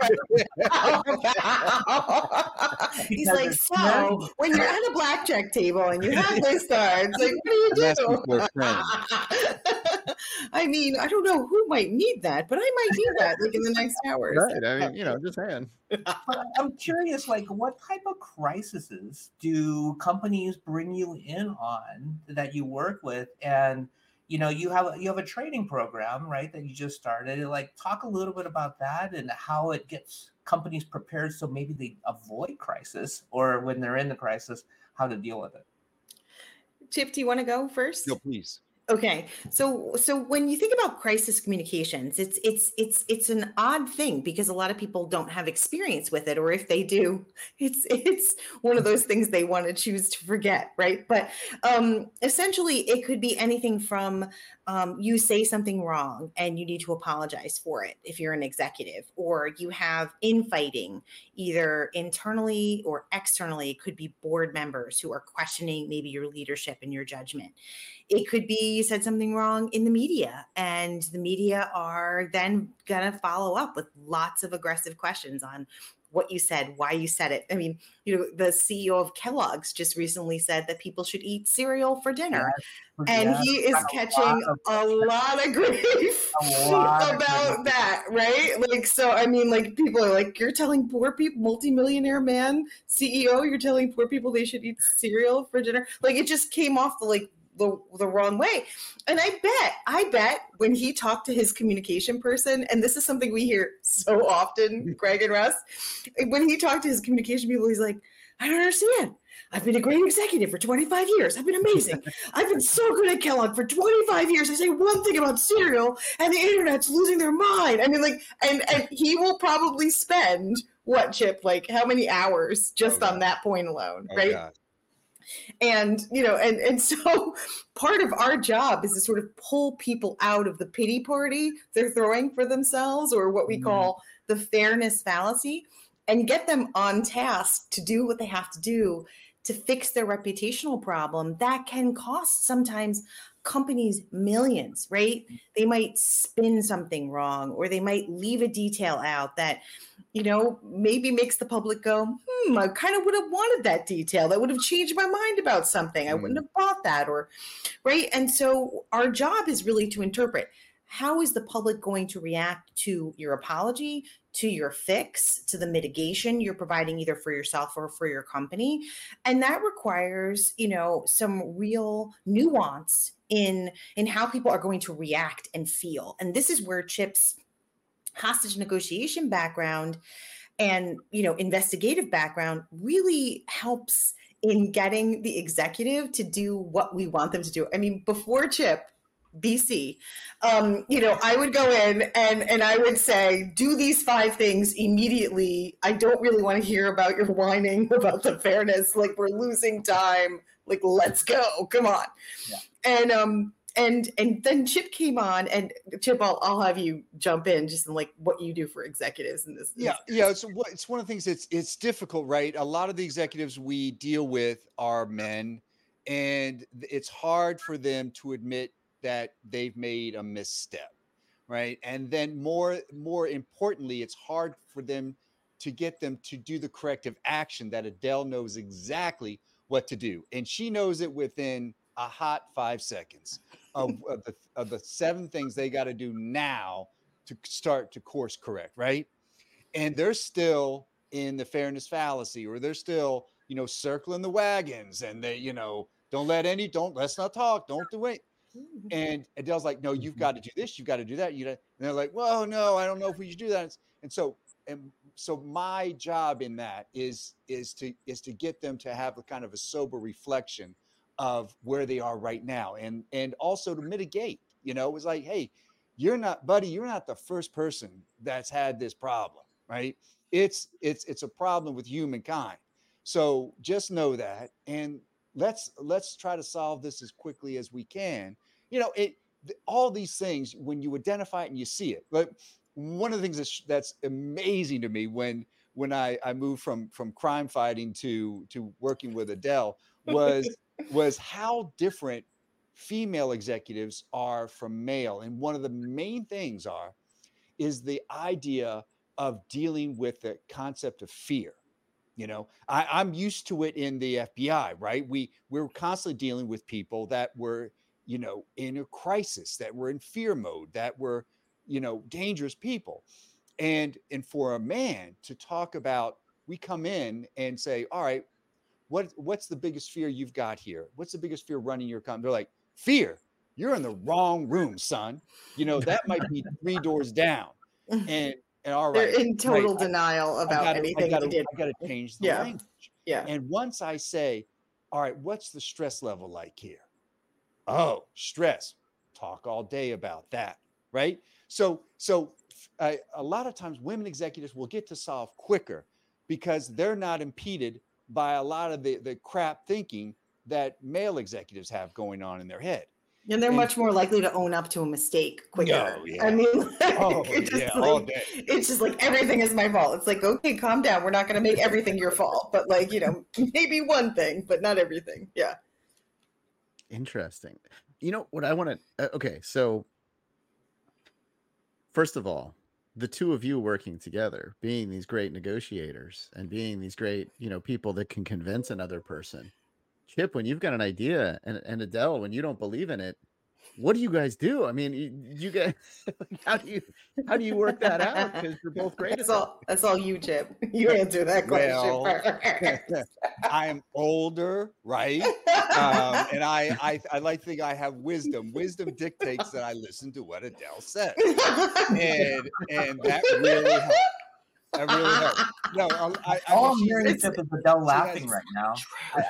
He's Because like, it's so nervy. when you're at a blackjack table and you have this cards, like, what do you I'm asking do? for a friend. I mean, I don't know who might need that, but I might need that like in the next hour. Right. I mean, you know, just saying. But I'm curious, like, what type of crises do companies bring you in on that you work with? And you know, you have a, you have a training program, right, that you just started. Like, talk a little bit about that and how it gets companies prepared so maybe they avoid crisis, or when they're in the crisis, how to deal with it. Chip, do you want to go first? No, please. Okay. So so when you think about crisis communications, it's it's it's it's an odd thing because a lot of people don't have experience with it, or if they do, it's it's one of those things they want to choose to forget, right? But um essentially it could be anything from um, you say something wrong and you need to apologize for it if you're an executive, or you have infighting either internally or externally. It could be board members who are questioning maybe your leadership and your judgment. It could be you said something wrong in the media, and the media are then going to follow up with lots of aggressive questions on what you said, why you said it. I mean, you know, the C E O of Kellogg's just recently said that people should eat cereal for dinner. Yes, And yes, he is a catching lot of a lot of grief a lot of about grief. that, right? Like, so, I mean, like, people are like, you're telling poor people, multimillionaire man, C E O, you're telling poor people they should eat cereal for dinner. Like, it just came off the, like, the, the wrong way. And I bet, I bet when he talked to his communication person, and this is something we hear so often, Greg and Russ, when he talked to his communication people, he's like, I don't understand. I've been a great executive for twenty-five years. I've been amazing. I've been so good at Kellogg for twenty-five years. I say one thing about cereal and the internet's losing their mind. I mean, like, and, and he will probably spend what, Chip, like how many hours just Oh, on God. that point alone, Oh, right? God. And, you know, and, and so part of our job is to sort of pull people out of the pity party they're throwing for themselves, or what we Mhm. call the fairness fallacy, and get them on task to do what they have to do to fix their reputational problem that can cost sometimes companies millions, right? They might spin something wrong, or they might leave a detail out that, you know, maybe makes the public go, hmm, I kind of would have wanted that detail. That would have changed my mind about something. I wouldn't Mm. have bought that, or, right? And so our job is really to interpret, how is the public going to react to your apology, to your fix, to the mitigation you're providing either for yourself or for your company? And that requires, you know, some real nuance in in how people are going to react and feel. And this is where Chip's hostage negotiation background and, you know, investigative background really helps in getting the executive to do what we want them to do. I mean, before Chip, B C, um, you know, I would go in and and I would say, do these five things immediately. I don't really want to hear about your whining about the fairness. Like, we're losing time. Like, let's go. Come on. Yeah. And um and and then Chip came on, and Chip, I'll I'll have you jump in just in like what you do for executives in this. Yeah, yeah. It's what it's one of the things that's it's difficult, right? A lot of the executives we deal with are men, and th- it's hard for them to admit that they've made a misstep, right? And then more more importantly, it's hard for them to get them to do the corrective action that Adele knows exactly what to do, and she knows it within a hot five seconds of, of the of the seven things they got to do now to start to course correct, right? And they're still in the fairness fallacy, or they're still, you know, circling the wagons, and they, you know, don't let any, don't, let's not talk, don't do it. And Adele's like, no, you've got to do this, you've got to do that. You know, and they're like, well, no, I don't know if we should do that. And so, and so my job in that is, is to, is to get them to have a kind of a sober reflection of where they are right now. And, and also to mitigate, you know, it was like, hey, you're not, buddy, you're not the first person that's had this problem, right? It's, it's, it's a problem with humankind. So just know that. And let's, let's try to solve this as quickly as we can. You know, it, all these things, when you identify it and you see it, but one of the things that's, that's amazing to me when, when I, I moved from, from crime fighting to, to working with Adele was, was how different female executives are from male. And one of the main things are, is the idea of dealing with the concept of fear. You know, I, I'm used to it in the F B I, right? We, we were constantly dealing with people that were, you know, in a crisis, that were in fear mode, that were, you know, dangerous people. And, and for a man to talk about, we come in and say, all right, what, what's the biggest fear you've got here? What's the biggest fear running your company? They're like, fear. You're in the wrong room, son. You know, that might be three doors down. And, and all right. They're in total right, denial I, about I gotta, anything I gotta, they did. I gotta change the Yeah. language. Yeah. And once I say, all right, what's the stress level like here? Oh, stress. talk all day about that, right? So, so uh, a lot of times women executives will get to solve quicker because they're not impeded by a lot of the, the crap thinking that male executives have going on in their head. And they're And much more likely to own up to a mistake quicker. Oh, yeah. I mean, like, Oh, it's just yeah, like, all day. it's just like everything is my fault. It's like, okay, calm down. We're not going to make everything your fault, but like, you know, maybe one thing, but not everything. Yeah. Interesting. You know what I want to, uh, okay, so first of all, the two of you working together, being these great negotiators and being these great, you know, people that can convince another person. Chip, when you've got an idea, and, and Adele, when you don't believe in it, what do you guys do? I mean, you, you guys, how do you how do you work that out? Because you're both great. That's all. That's all you, Chip. You answer that question Well, first. I am older, right? Um, and I, I, I like to think I have wisdom. Wisdom dictates that I listen to what Adele says, and and that really helps. That really helps. No, I, I, I All mean, I'm hearing she's- is Adele she laughing has- right now. I-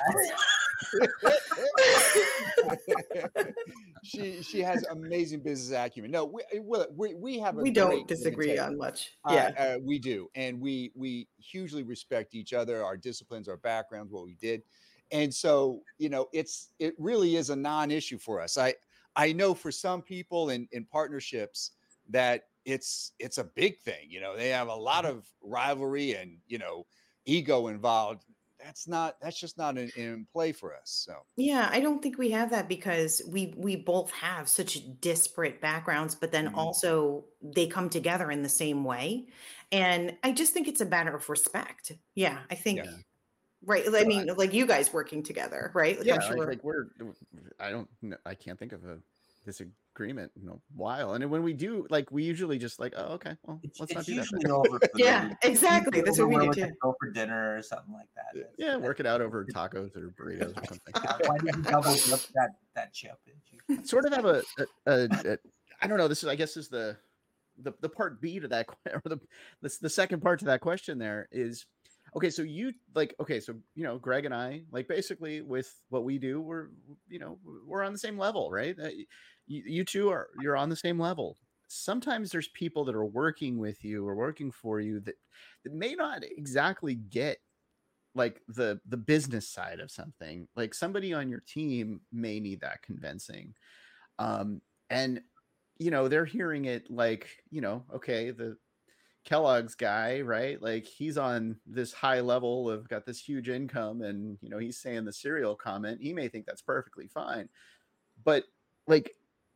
she she has amazing business acumen. No, we we, we, we have a We great don't give and disagree take. on much. Uh, Yeah. uh, we do, and we we hugely respect each other, our disciplines, our backgrounds, what we did, and so you know, it's it really is a non-issue for us. I I know for some people in in partnerships that it's it's a big thing. You know, they have a lot of rivalry and you know ego involved. That's not that's just not in, in play for us. So Yeah, I don't think we have that because we we both have such disparate backgrounds, but then Mhm. also they come together in the same way. And I just think it's a matter of respect. Yeah, I think Yeah. right. I mean, like you guys working together, right? Like Yeah, I'm like, sure. like we're, I don't, kn- I can't think of a disagreement in a while. And when we do, like, we usually just like, oh, okay, well, It's, let's not it's do that. usually then. over food. Yeah, It's exactly. usually That's over what we where do we're gonna too. go for dinner or something like that. That's- Yeah, work it out over tacos or burritos or something. Uh, why did you double dip that that chip? Did you? Sort of have a, a, a, a, I don't know. This is, I guess, is the, the, the part B to that, que- or the, the, the second part to that question. There is, okay, so you like, okay, so you know, Greg and I, like, basically with what we do, we're, you know, we're on the same level, right? Uh, you, you two are, you're on the same level. Sometimes there's people that are working with you or working for you that, that may not exactly get like the the business side of something. Like somebody on your team may need that convincing, um and you know they're hearing it like, you know, okay, the Kellogg's guy, right, like he's on this high level of got this huge income, and you know he's saying the cereal comment. He may think that's perfectly fine, but like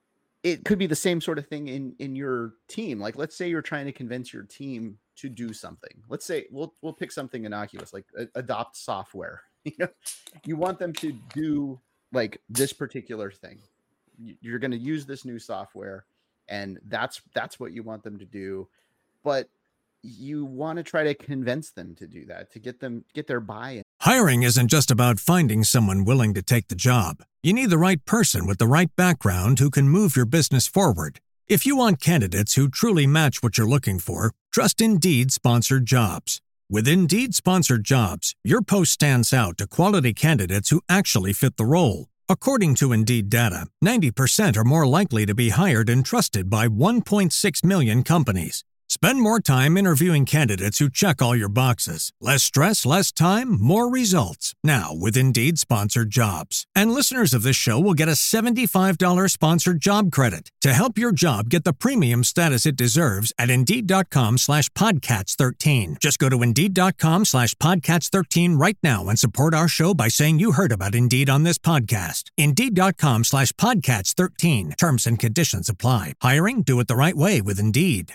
it could be the same sort of thing in in your team. Like, let's say you're trying to convince your team to do something. Let's say we'll we'll pick something innocuous, like a, adopt software. You know, you want them to do like this particular thing. You- You're going to use this new software, and that's that's what you want them to do. But you want to try to convince them to do that, to get them get their buy-in. Hiring isn't just about finding someone willing to take the job. You need the right person with the right background who can move your business forward. If you want candidates who truly match what you're looking for, trust Indeed sponsored jobs. With Indeed sponsored jobs, your post stands out to quality candidates who actually fit the role. According to Indeed data, ninety percent are more likely to be hired and trusted by one point six million companies. Spend more time interviewing candidates who check all your boxes. Less stress, less time, more results. Now with Indeed sponsored jobs. And listeners of this show will get a seventy-five dollars sponsored job credit to help your job get the premium status it deserves at Indeed.com slash Podcats 13. Just go to Indeed.com slash Podcats 13 right now and support our show by saying you heard about Indeed on this podcast. Indeed.com slash Podcats 13. Terms and conditions apply. Hiring? Do it the right way with Indeed.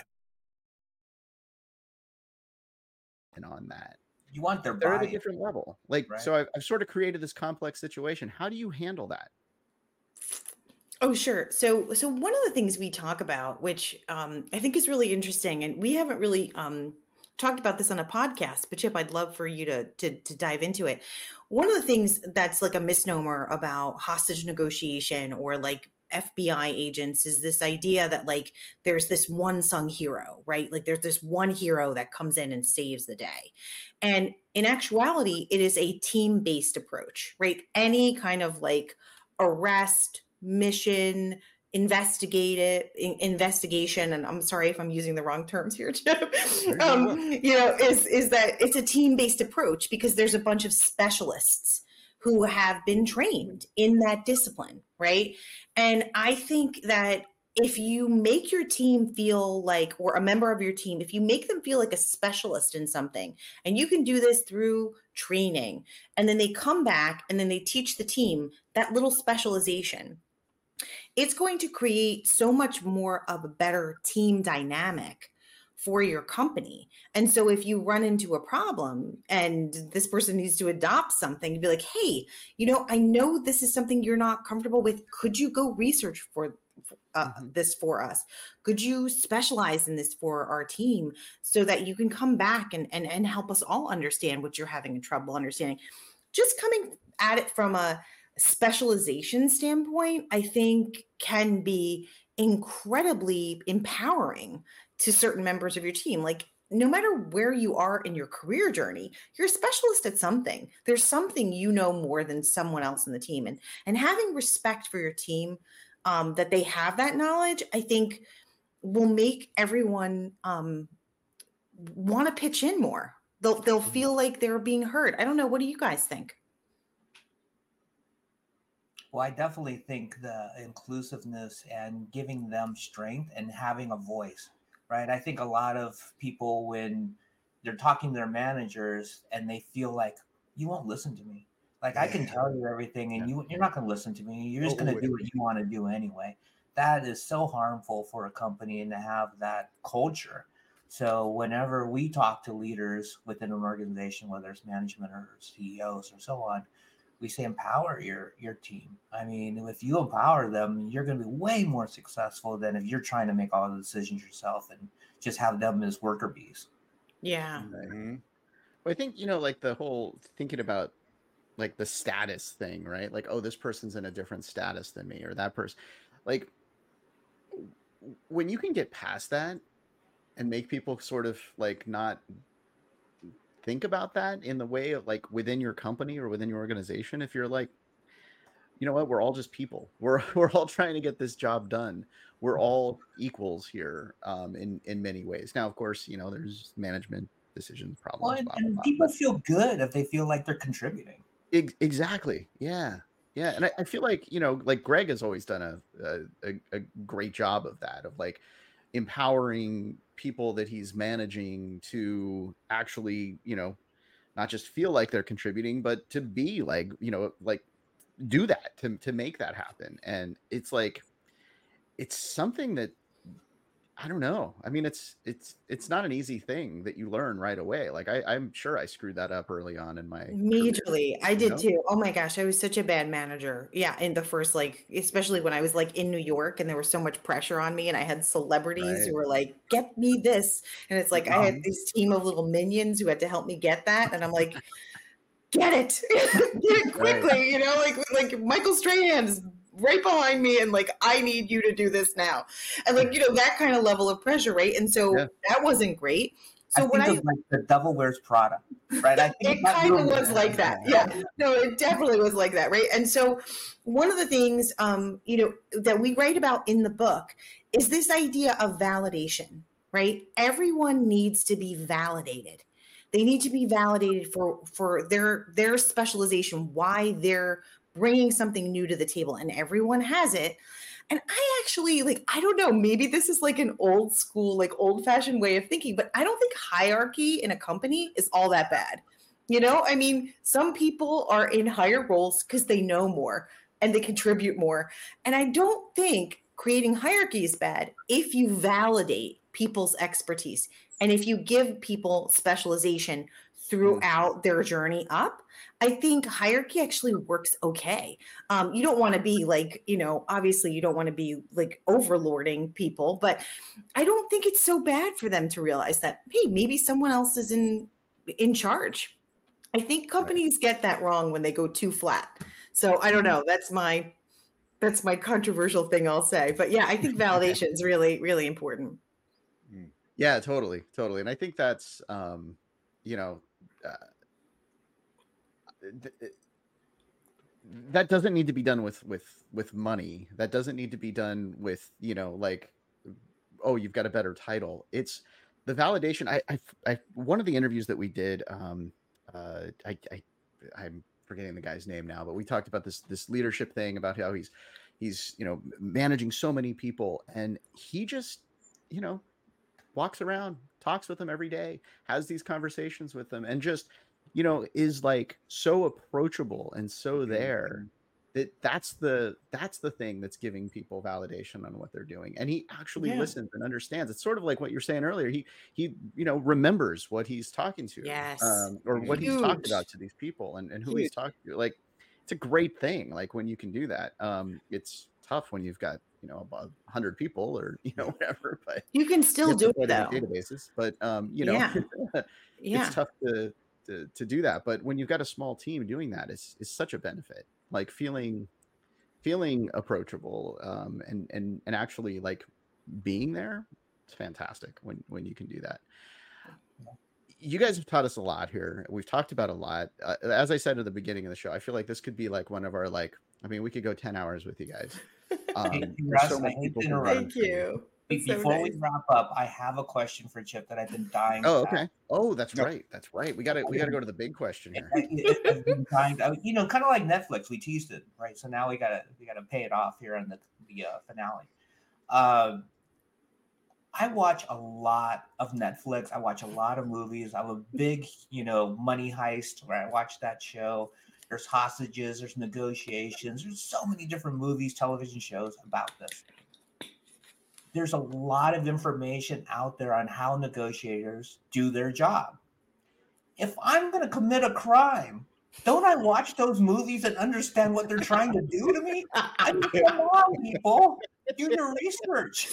And on that, You want their they're at a buy. different level. Like, Right. so I've, I've sort of created this complex situation. How do you handle that? Oh, sure. So, so one of the things we talk about, which um, I think is really interesting, and we haven't really um, talked about this on a podcast, but Chip, I'd love for you to, to to dive into it. One of the things that's like a misnomer about hostage negotiation or like F B I agents is this idea that like there's this one sung hero, right? Like there's this one hero that comes in and saves the day. And in actuality, it is a team-based approach, right? Any kind of like arrest, mission, investigative in, investigation, and I'm sorry if I'm using the wrong terms here, Chip. um, you know, is is that it's a team-based approach because there's a bunch of specialists who have been trained in that discipline, right? And I think that if you make your team feel like, or a member of your team, if you make them feel like a specialist in something, and you can do this through training, and then they come back and then they teach the team that little specialization, it's going to create so much more of a better team dynamic for your company. And so if you run into a problem and this person needs to adopt something, you'd be like, hey, you know, I know this is something you're not comfortable with. Could you go research for uh, mm-hmm. this for us? Could you specialize in this for our team so that you can come back and, and, and help us all understand what you're having trouble understanding? Just coming at it from a specialization standpoint, I think can be incredibly empowering to certain members of your team. Like, no matter where you are in your career journey, you're a specialist at something. There's something you know more than someone else in the team. And, and having respect for your team, um, that they have that knowledge, I think will make everyone um, want to pitch in more. They'll, they'll feel like they're being heard. I don't know. What do you guys think? Well, I definitely think the inclusiveness and giving them strength and having a voice, right? I think a lot of people, when they're talking to their managers and they feel like, you won't listen to me. Like, yeah. I can tell you everything and yeah. you, you're not going to listen to me. You're just oh, going to do what you want to do anyway. That is so harmful for a company and to have that culture. So whenever we talk to leaders within an organization, whether it's management or C E Os or so on, we say empower your your team. I mean, if you empower them, you're going to be way more successful than if you're trying to make all the decisions yourself and just have them as worker bees. Yeah. Mm-hmm. Well, I think, you know, like the whole thinking about like the status thing, right? Like, oh, this person's in a different status than me, or that person. Like, when you can get past that and make people sort of like not think about that in the way of like within your company or within your organization, if you're like, you know what, we're all just people, we're we're all trying to get this job done, we're all equals here, um in in many ways. Now, of course, you know, there's management decisions, problems, well, and, blah, blah, and blah, people but... feel good if they feel like they're contributing. Ex- exactly. Yeah. Yeah. And I, I feel like, you know, like Greg has always done a, a a great job of that, of like empowering people that he's managing to actually, you know, not just feel like they're contributing, but to be like, you know, like do that, to, to make that happen. And it's like, it's something that, I don't know. I mean, it's, it's, it's not an easy thing that you learn right away. Like I, I'm sure I screwed that up early on in my majorly. career, I did know? too. Oh my gosh. I was such a bad manager. Yeah. In the first, like, especially when I was like in New York and there was so much pressure on me and I had celebrities Right. who were like, get me this. And it's like, um, I had this team of little minions who had to help me get that. And I'm like, get it, get it quickly, right. You know, like, like Michael Strahan's right behind me and like, I need you to do this now. And like, you know, that kind of level of pressure. Right. And so yeah. that wasn't great. So I when think I, of like the Devil Wears Prada, right? I think it kind of was like that. Yeah, no, it definitely was like that. Right. And so one of the things, um, you know, that we write about in the book is this idea of validation, right? Everyone needs to be validated. They need to be validated for, for their, their specialization, why they're bringing something new to the table, and everyone has it. And I actually, like, I don't know, maybe this is like an old school, like old fashioned way of thinking, but I don't think hierarchy in a company is all that bad. You know, I mean, some people are in higher roles because they know more and they contribute more. And I don't think creating hierarchy is bad if you validate people's expertise and if you give people specialization throughout mm. their journey up. I think hierarchy actually works okay. Um, you don't want to be like, you know, obviously you don't want to be like overlording people, but I don't think it's so bad for them to realize that, hey, maybe someone else is in in charge. I think companies right. get that wrong when they go too flat. So I don't know. That's my that's my controversial thing I'll say. But yeah, I think validation is really, really important. Yeah, totally. Totally. And I think that's, um, you know, uh, that doesn't need to be done with with with money. That doesn't need to be done with, you know, like, oh, you've got a better title. It's the validation. I, I, I one of the interviews that we did, um, uh, I, I, I'm forgetting the guy's name now, but we talked about this this leadership thing about how he's he's you know managing so many people, and he just you know walks around, talks with them every day, has these conversations with them, and just you know is like so approachable and so there. That that's the that's the thing that's giving people validation on what they're doing, and he actually Yeah. listens and understands. It's sort of like what you're saying earlier. He he you know remembers what he's talking to, Yes. um, or what he's talked Huge. about to these people, and, and who he's talking to. Like, it's a great thing. Like when you can do that. Um, it's tough when you've got you know about a hundred people or you know whatever, but You can still you have to do put it it in though. databases. But um, you know, Yeah. Yeah. it's tough to, to to do that. But when you've got a small team doing that, is is such a benefit. Like feeling. feeling approachable um and and and actually like being there, it's fantastic when when you can do that. You guys have taught us a lot here. We've talked about a lot. Uh, as I said at the beginning of the show, I feel like this could be like one of our like I mean we could go ten hours with you guys. Um Hey, there's Russ, so I many hate people to to interrupt. learn Thank from. you. Be- That's so Before we nice. wrap up, I have a question for Chip that I've been dying to Oh, ask. okay. Oh, that's No. right. That's right. We got to we got to go to the big question here. I- I- I've been trying to- you know, kind of like Netflix, we teased it, right? So now we gotta we gotta pay it off here on the the uh, finale. Um, I watch a lot of Netflix. I watch a lot of movies. I'm a big, you know, Money Heist where I watch that show. There's hostages. There's negotiations. There's so many different movies, television shows about this. There's a lot of information out there on how negotiators do their job. If I'm going to commit a crime, don't I watch those movies and understand what they're trying to do to me? I mean, come on, people, do your research.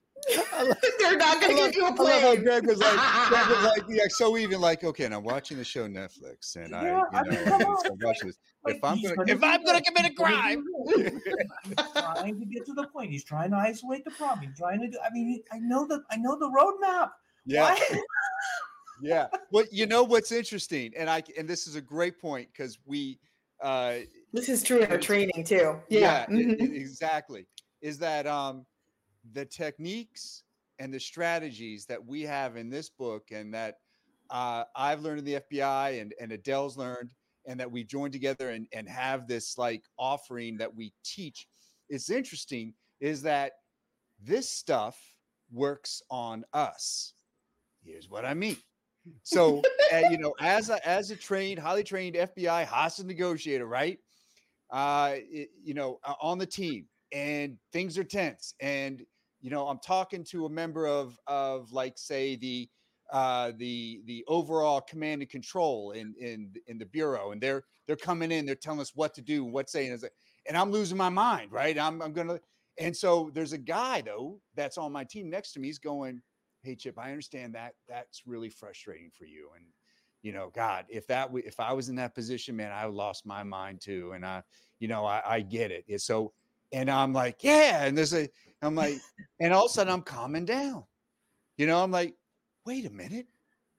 They're not going to give you a I love how plane. Greg was like, Greg was like, yeah, so even like, okay, and I'm watching the show Netflix, and I, Yeah, I you mean, know, come and on. so I'm watching this. Like, If I'm he's gonna, gonna if do I'm gonna this, commit a he's gonna crime, do this. He's trying to get to the point. He's trying to isolate the problem. He's trying to do. I mean, I know the I know the roadmap. yeah, Why? yeah. Well, you know what's interesting, and I and this is a great point because we, uh, This is true in our training too. yeah, Yeah. e- Mhm. e- exactly. Is that um, the techniques and the strategies that we have in this book, and that uh, I've learned in the F B I, and and Adele's learned, and that we joined together and and have this like offering that we teach. It's interesting is that this stuff works on us. Here's what I mean. So, uh, you know, as a as a trained, highly trained F B I hostage negotiator, right? Uh, it- you know, uh, on the team, and things are tense, and you know, I'm talking to a member of of like say the uh the the overall command and control in in in the bureau, and they're they're coming in, they're telling us what to do, what saying is, and I'm losing my mind, right? I'm I'm gonna, and so there's a guy though that's on my team next to me. He's going, "Hey Chip, I understand that that's really frustrating for you, and you know, God, if that w- if I was in that position, man, I lost my mind too, and I, you know, I, I get it." And so, and I'm like, yeah, and there's a, I'm like, and all of a sudden I'm calming down. You know, I'm like, wait a minute.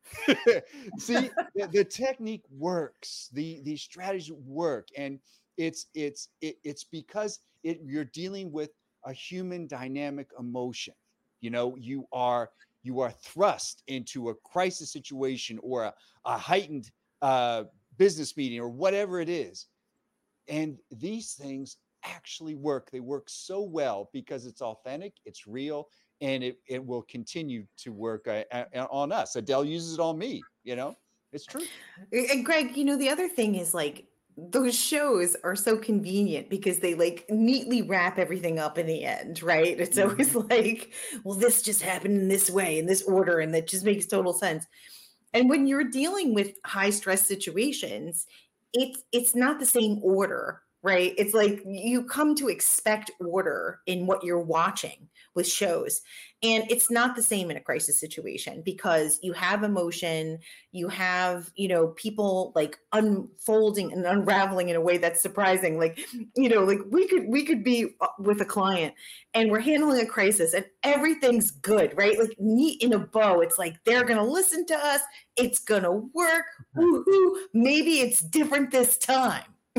See, the, the technique works. The the strategies work, and it's it's it, it's because it you're dealing with a human dynamic emotion. You know, you are you are thrust into a crisis situation or a, a heightened uh, business meeting or whatever it is, and these things actually work. They work so well because it's authentic, it's real, and it, it will continue to work uh, uh, on us. Adele uses it on me, you know, it's true. And Greg, you know, the other thing is like those shows are so convenient because they like neatly wrap everything up in the end, right? It's Mhm. always like, well, this just happened in this way, in this order, and that just makes total sense. And when you're dealing with high stress situations, it's it's not the same order, right? It's like you come to expect order in what you're watching with shows. And it's not the same in a crisis situation because you have emotion, you have, you know, people like unfolding and unraveling in a way that's surprising. Like, you know, like we could we could be uh, with a client and we're handling a crisis and everything's good, right? Like neat in a bow. It's like they're gonna listen to us, it's gonna work. Woo-hoo. Maybe it's different this time.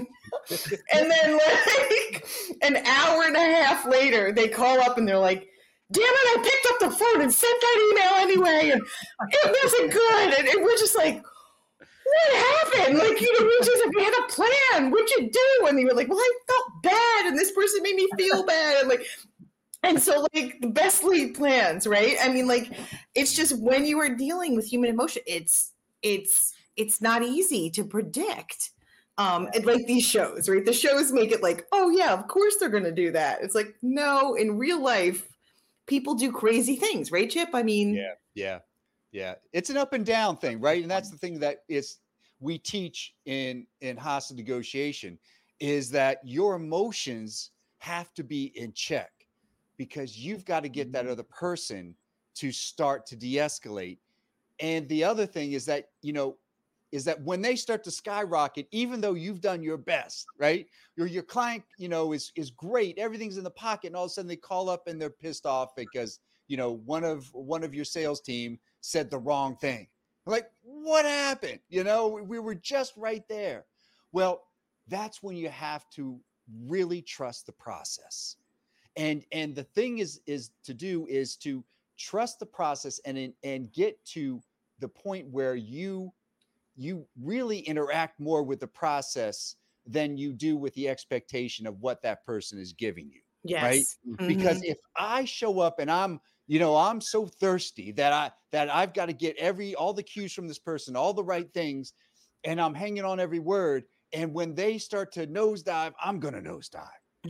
And then like an hour and a half later, they call up and they're like, damn it, I picked up the phone and sent that email anyway. And it wasn't good. And, and we're just like, what happened? Like, you know, we just we had a plan. What'd you do? And they were like, well, I felt bad. And this person made me feel bad. And like, and so like the best laid plans, right? I mean, like, it's just when you are dealing with human emotion, it's, it's, it's not easy to predict. Um, and like these shows, right? The shows make it like, oh yeah, of course they're going to do that. It's like, no, in real life, people do crazy things, right, Chip? I mean, yeah, yeah, yeah. It's an up and down thing, right? And that's the thing that is we teach in in hostage negotiation is that your emotions have to be in check because you've got to get that other person to start to de-escalate. And the other thing is that, you know, is that when they start to skyrocket, even though you've done your best, right? Your your client, you know, is is great. Everything's in the pocket, and all of a sudden they call up and they're pissed off because, you know, one of one of your sales team said the wrong thing. Like, what happened? You know, we were just right there. Well, that's when you have to really trust the process. And and the thing is is to do is to trust the process and and get to the point where you you really interact more with the process than you do with the expectation of what that person is giving you. yes. Right. Mhm. Because if I show up and I'm, you know, I'm so thirsty that I, that I've got to get every, all the cues from this person, all the right things, and I'm hanging on every word. And when they start to nosedive, I'm going to nosedive.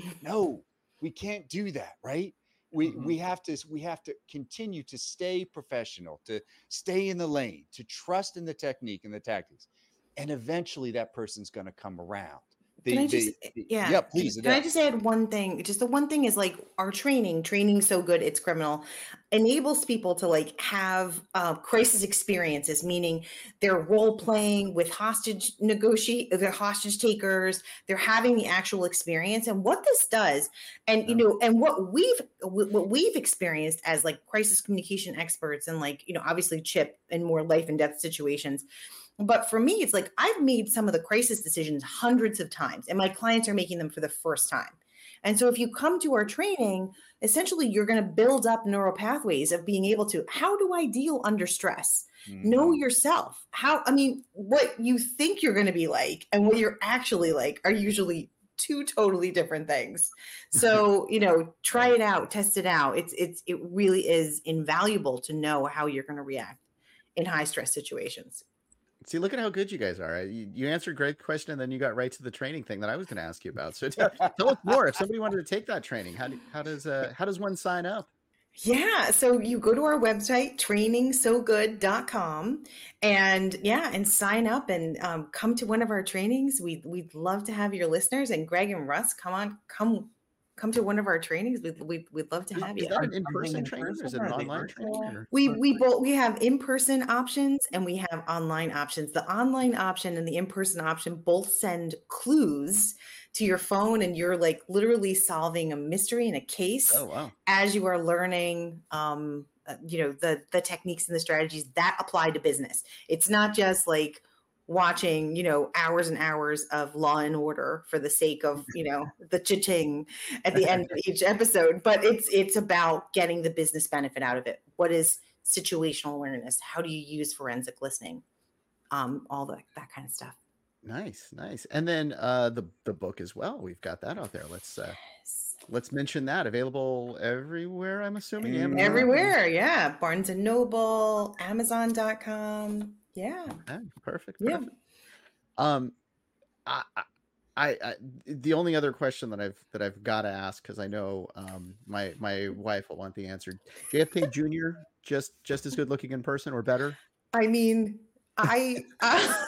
No, we can't do that. Right. We, Mhm. we have to, we have to continue to stay professional, to stay in the lane, to trust in the technique and the tactics. And eventually that person's going to come around. The, Can I just, the, the- yeah, yeah, please. can I Adele. just add one thing? Just the one thing is like our training, training so good, it's criminal, enables people to like have uh, crisis experiences, meaning they're role playing with hostage negotiate, they're hostage takers, they're having the actual experience. And what this does, and you know, and what we've what we've experienced as like crisis communication experts, and like, you know, obviously Chip in more life and death situations. But for me, it's like I've made some of the crisis decisions hundreds of times, and my clients are making them for the first time. And so if you come to our training, essentially you're going to build up neural pathways of being able to, how do I deal under stress? Know Mhm. yourself. How, I mean, what you think you're going to be like and what you're actually like are usually two totally different things. So, you know, try it out, test it out. It's, it's, it really is invaluable to know how you're going to react in high stress situations. See, look at how good you guys are. You, you answered a great question, and then you got right to the training thing that I was going to ask you about. So tell, tell us more. If somebody wanted to take that training, how do, how does uh, how does one sign up? Yeah, so you go to our website, training so good dot com, and yeah, and sign up and um, come to one of our trainings. We'd, we'd love to have your listeners, and Greg and Russ, come on, come come to one of our trainings. We'd, we'd, we'd love to Is, have is you. that Are an are they in-person in training, or is person it an or are they online training? virtual? Or? We we both we have in-person options and we have online options. The online option and the in-person option both send clues to your phone, and you're like literally solving a mystery and a case Oh, wow. as you are learning um uh, you know the the techniques and the strategies that apply to business. It's not just like watching, you know, hours and hours of Law and Order for the sake of, you know, the cha-ching at the end of each episode, but it's it's about getting the business benefit out of it. What is situational awareness? How do you use forensic listening? Um, all the, that kind of stuff. Nice, nice. And then uh, the the book as well. We've got that out there. Let's uh, let's mention that. Available everywhere, I'm assuming. Mm. Amazon? Everywhere, yeah. Barnes and Noble, Amazon dot com. Yeah. Ah, perfect. Yeah. Perfect. Um, I, I, I, I, the only other question that I've that I've got to ask, because I know um my my wife will want the answer. J F K Junior just just as good looking in person or better? I mean, I. Uh,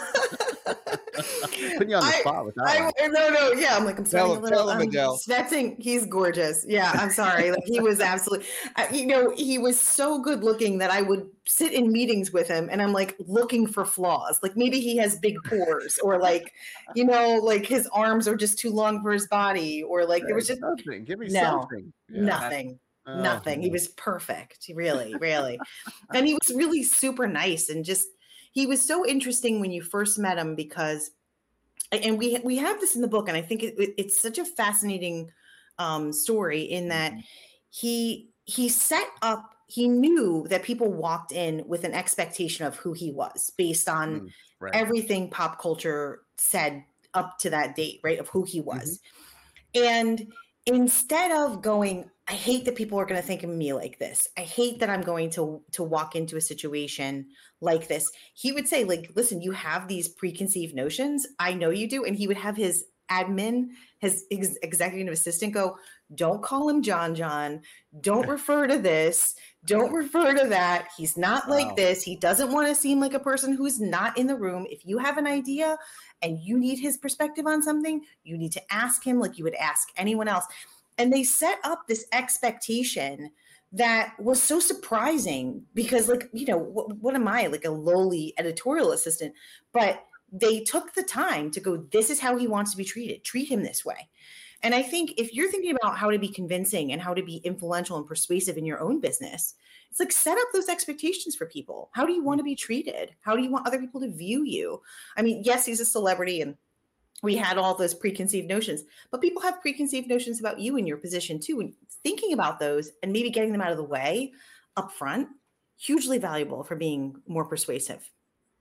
Putting you on the I- spot with that I, one. no, no, yeah. I'm like, I'm Tell sweating a him- little. tell him, I'm Adele. sweating. He's gorgeous. Yeah, I'm sorry. Like he was absolutely, uh, you know, he was so good looking that I would sit in meetings with him and I'm like looking for flaws. Like maybe he has big pores, or like, you know, like his arms are just too long for his body, or like there was just something. Give me No, something. Yeah. nothing. Oh, Nothing. He was perfect. Really, really. And he was really super nice, and just he was so interesting when you first met him because and we we have this in the book, and I think it, it, it's such a fascinating um, story in that he he set up. He knew that people walked in with an expectation of who he was based on Mm, right. everything pop culture said up to that date, right? Of who he was. Mm-hmm. And instead of going, I hate that people are going to think of me like this. I hate that I'm going to, to walk into a situation like this. He would say, like, listen, you have these preconceived notions. I know you do. And he would have his admin, his ex- executive assistant go, don't call him John John. Don't refer to this. Don't refer to that. He's not like Wow. this. He doesn't want to seem like a person who's not in the room. If you have an idea and you need his perspective on something, you need to ask him like you would ask anyone else. And they set up this expectation that was so surprising because, like, you know, what, what am I, like a lowly editorial assistant? But they took the time to go, this is how he wants to be treated. Treat him this way. And I think if you're thinking about how to be convincing and how to be influential and persuasive in your own business, it's like set up those expectations for people. How do you want to be treated? How do you want other people to view you? I mean, yes, he's a celebrity and we had all those preconceived notions, but people have preconceived notions about you and your position too. And thinking about those and maybe getting them out of the way up front, hugely valuable for being more persuasive.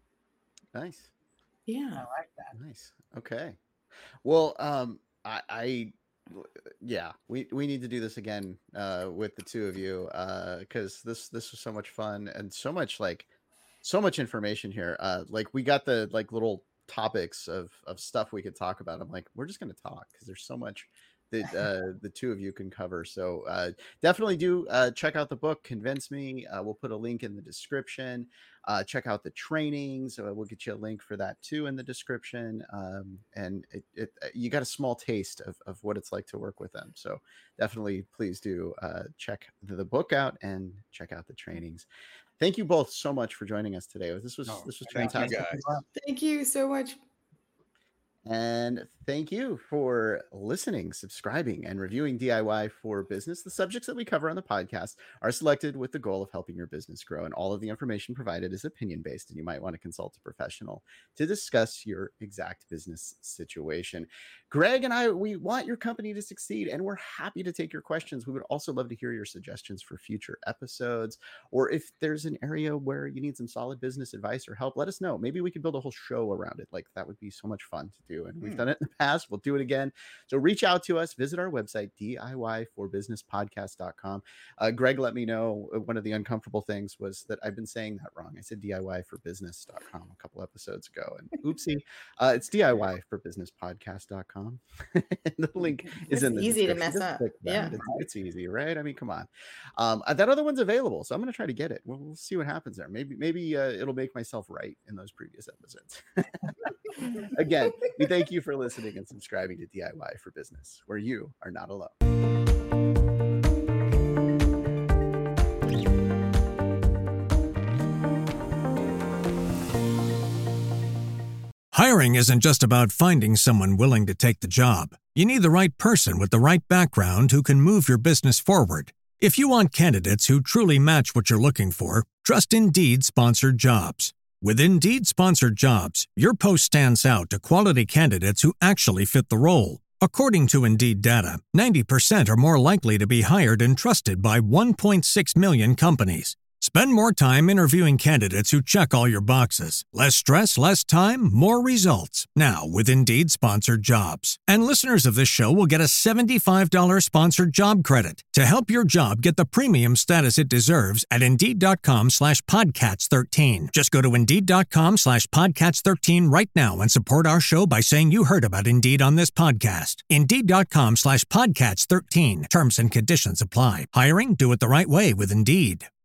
Nice. Yeah. I like that. Nice. Okay. Well, um, I, I, yeah, we, we need to do this again, uh, with the two of you, uh, cause this, this was so much fun and so much like, so much information here. Uh, like we got the like little topics of, of stuff we could talk about. I'm like, we're just going to talk cause there's so much that, uh, the two of you can cover. So, uh, definitely do, uh, check out the book, Convince Me. Uh, we'll put a link in the description. Uh, check out the trainings. Uh, we'll get you a link for that too in the description. Um, and it, it, you got a small taste of, of what it's like to work with them. So definitely please do uh, check the, the book out and check out the trainings. Thank you both so much for joining us today. This was Oh, this was thank you, fantastic. guys. Thank you so much. And thank you for listening, subscribing, and reviewing D I Y for Business. The subjects that we cover on the podcast are selected with the goal of helping your business grow, and all of the information provided is opinion-based, and you might want to consult a professional to discuss your exact business situation. Greg and I, we want your company to succeed, and we're happy to take your questions. We would also love to hear your suggestions for future episodes, or if there's an area where you need some solid business advice or help, let us know. Maybe we could build a whole show around it. Like, that would be so much fun to do. And we've Hmm. done it in the past. We'll do it again. So reach out to us, visit our website, D I Y for business podcast dot com. Uh, Greg let me know one of the uncomfortable things was that I've been saying that wrong. I said D I Y for business dot com a couple episodes ago. And oopsie, uh, it's D I Y for business podcast dot com. The link is It's in the easy to description. mess Just up. click that. Yeah. It's, it's easy, right? I mean, come on. Um, uh, that other one's available. So I'm going to try to get it. We'll, we'll see what happens there. Maybe, maybe uh, it'll make myself right in those previous episodes. Again, we thank you for listening and subscribing to D I Y for Business, where you are not alone. Hiring isn't just about finding someone willing to take the job. You need the right person with the right background who can move your business forward. If you want candidates who truly match what you're looking for, trust Indeed Sponsored Jobs. With Indeed Sponsored Jobs, your post stands out to quality candidates who actually fit the role. According to Indeed data, ninety percent are more likely to be hired and trusted by one point six million companies. Spend more time interviewing candidates who check all your boxes. Less stress, less time, more results. Now with Indeed Sponsored Jobs. And listeners of this show will get a seventy-five dollars sponsored job credit to help your job get the premium status it deserves at Indeed.com slash Podcats 13. Just go to Indeed.com slash Podcats 13 right now and support our show by saying you heard about Indeed on this podcast. Indeed.com slash Podcats 13. Terms and conditions apply. Hiring? Do it the right way with Indeed.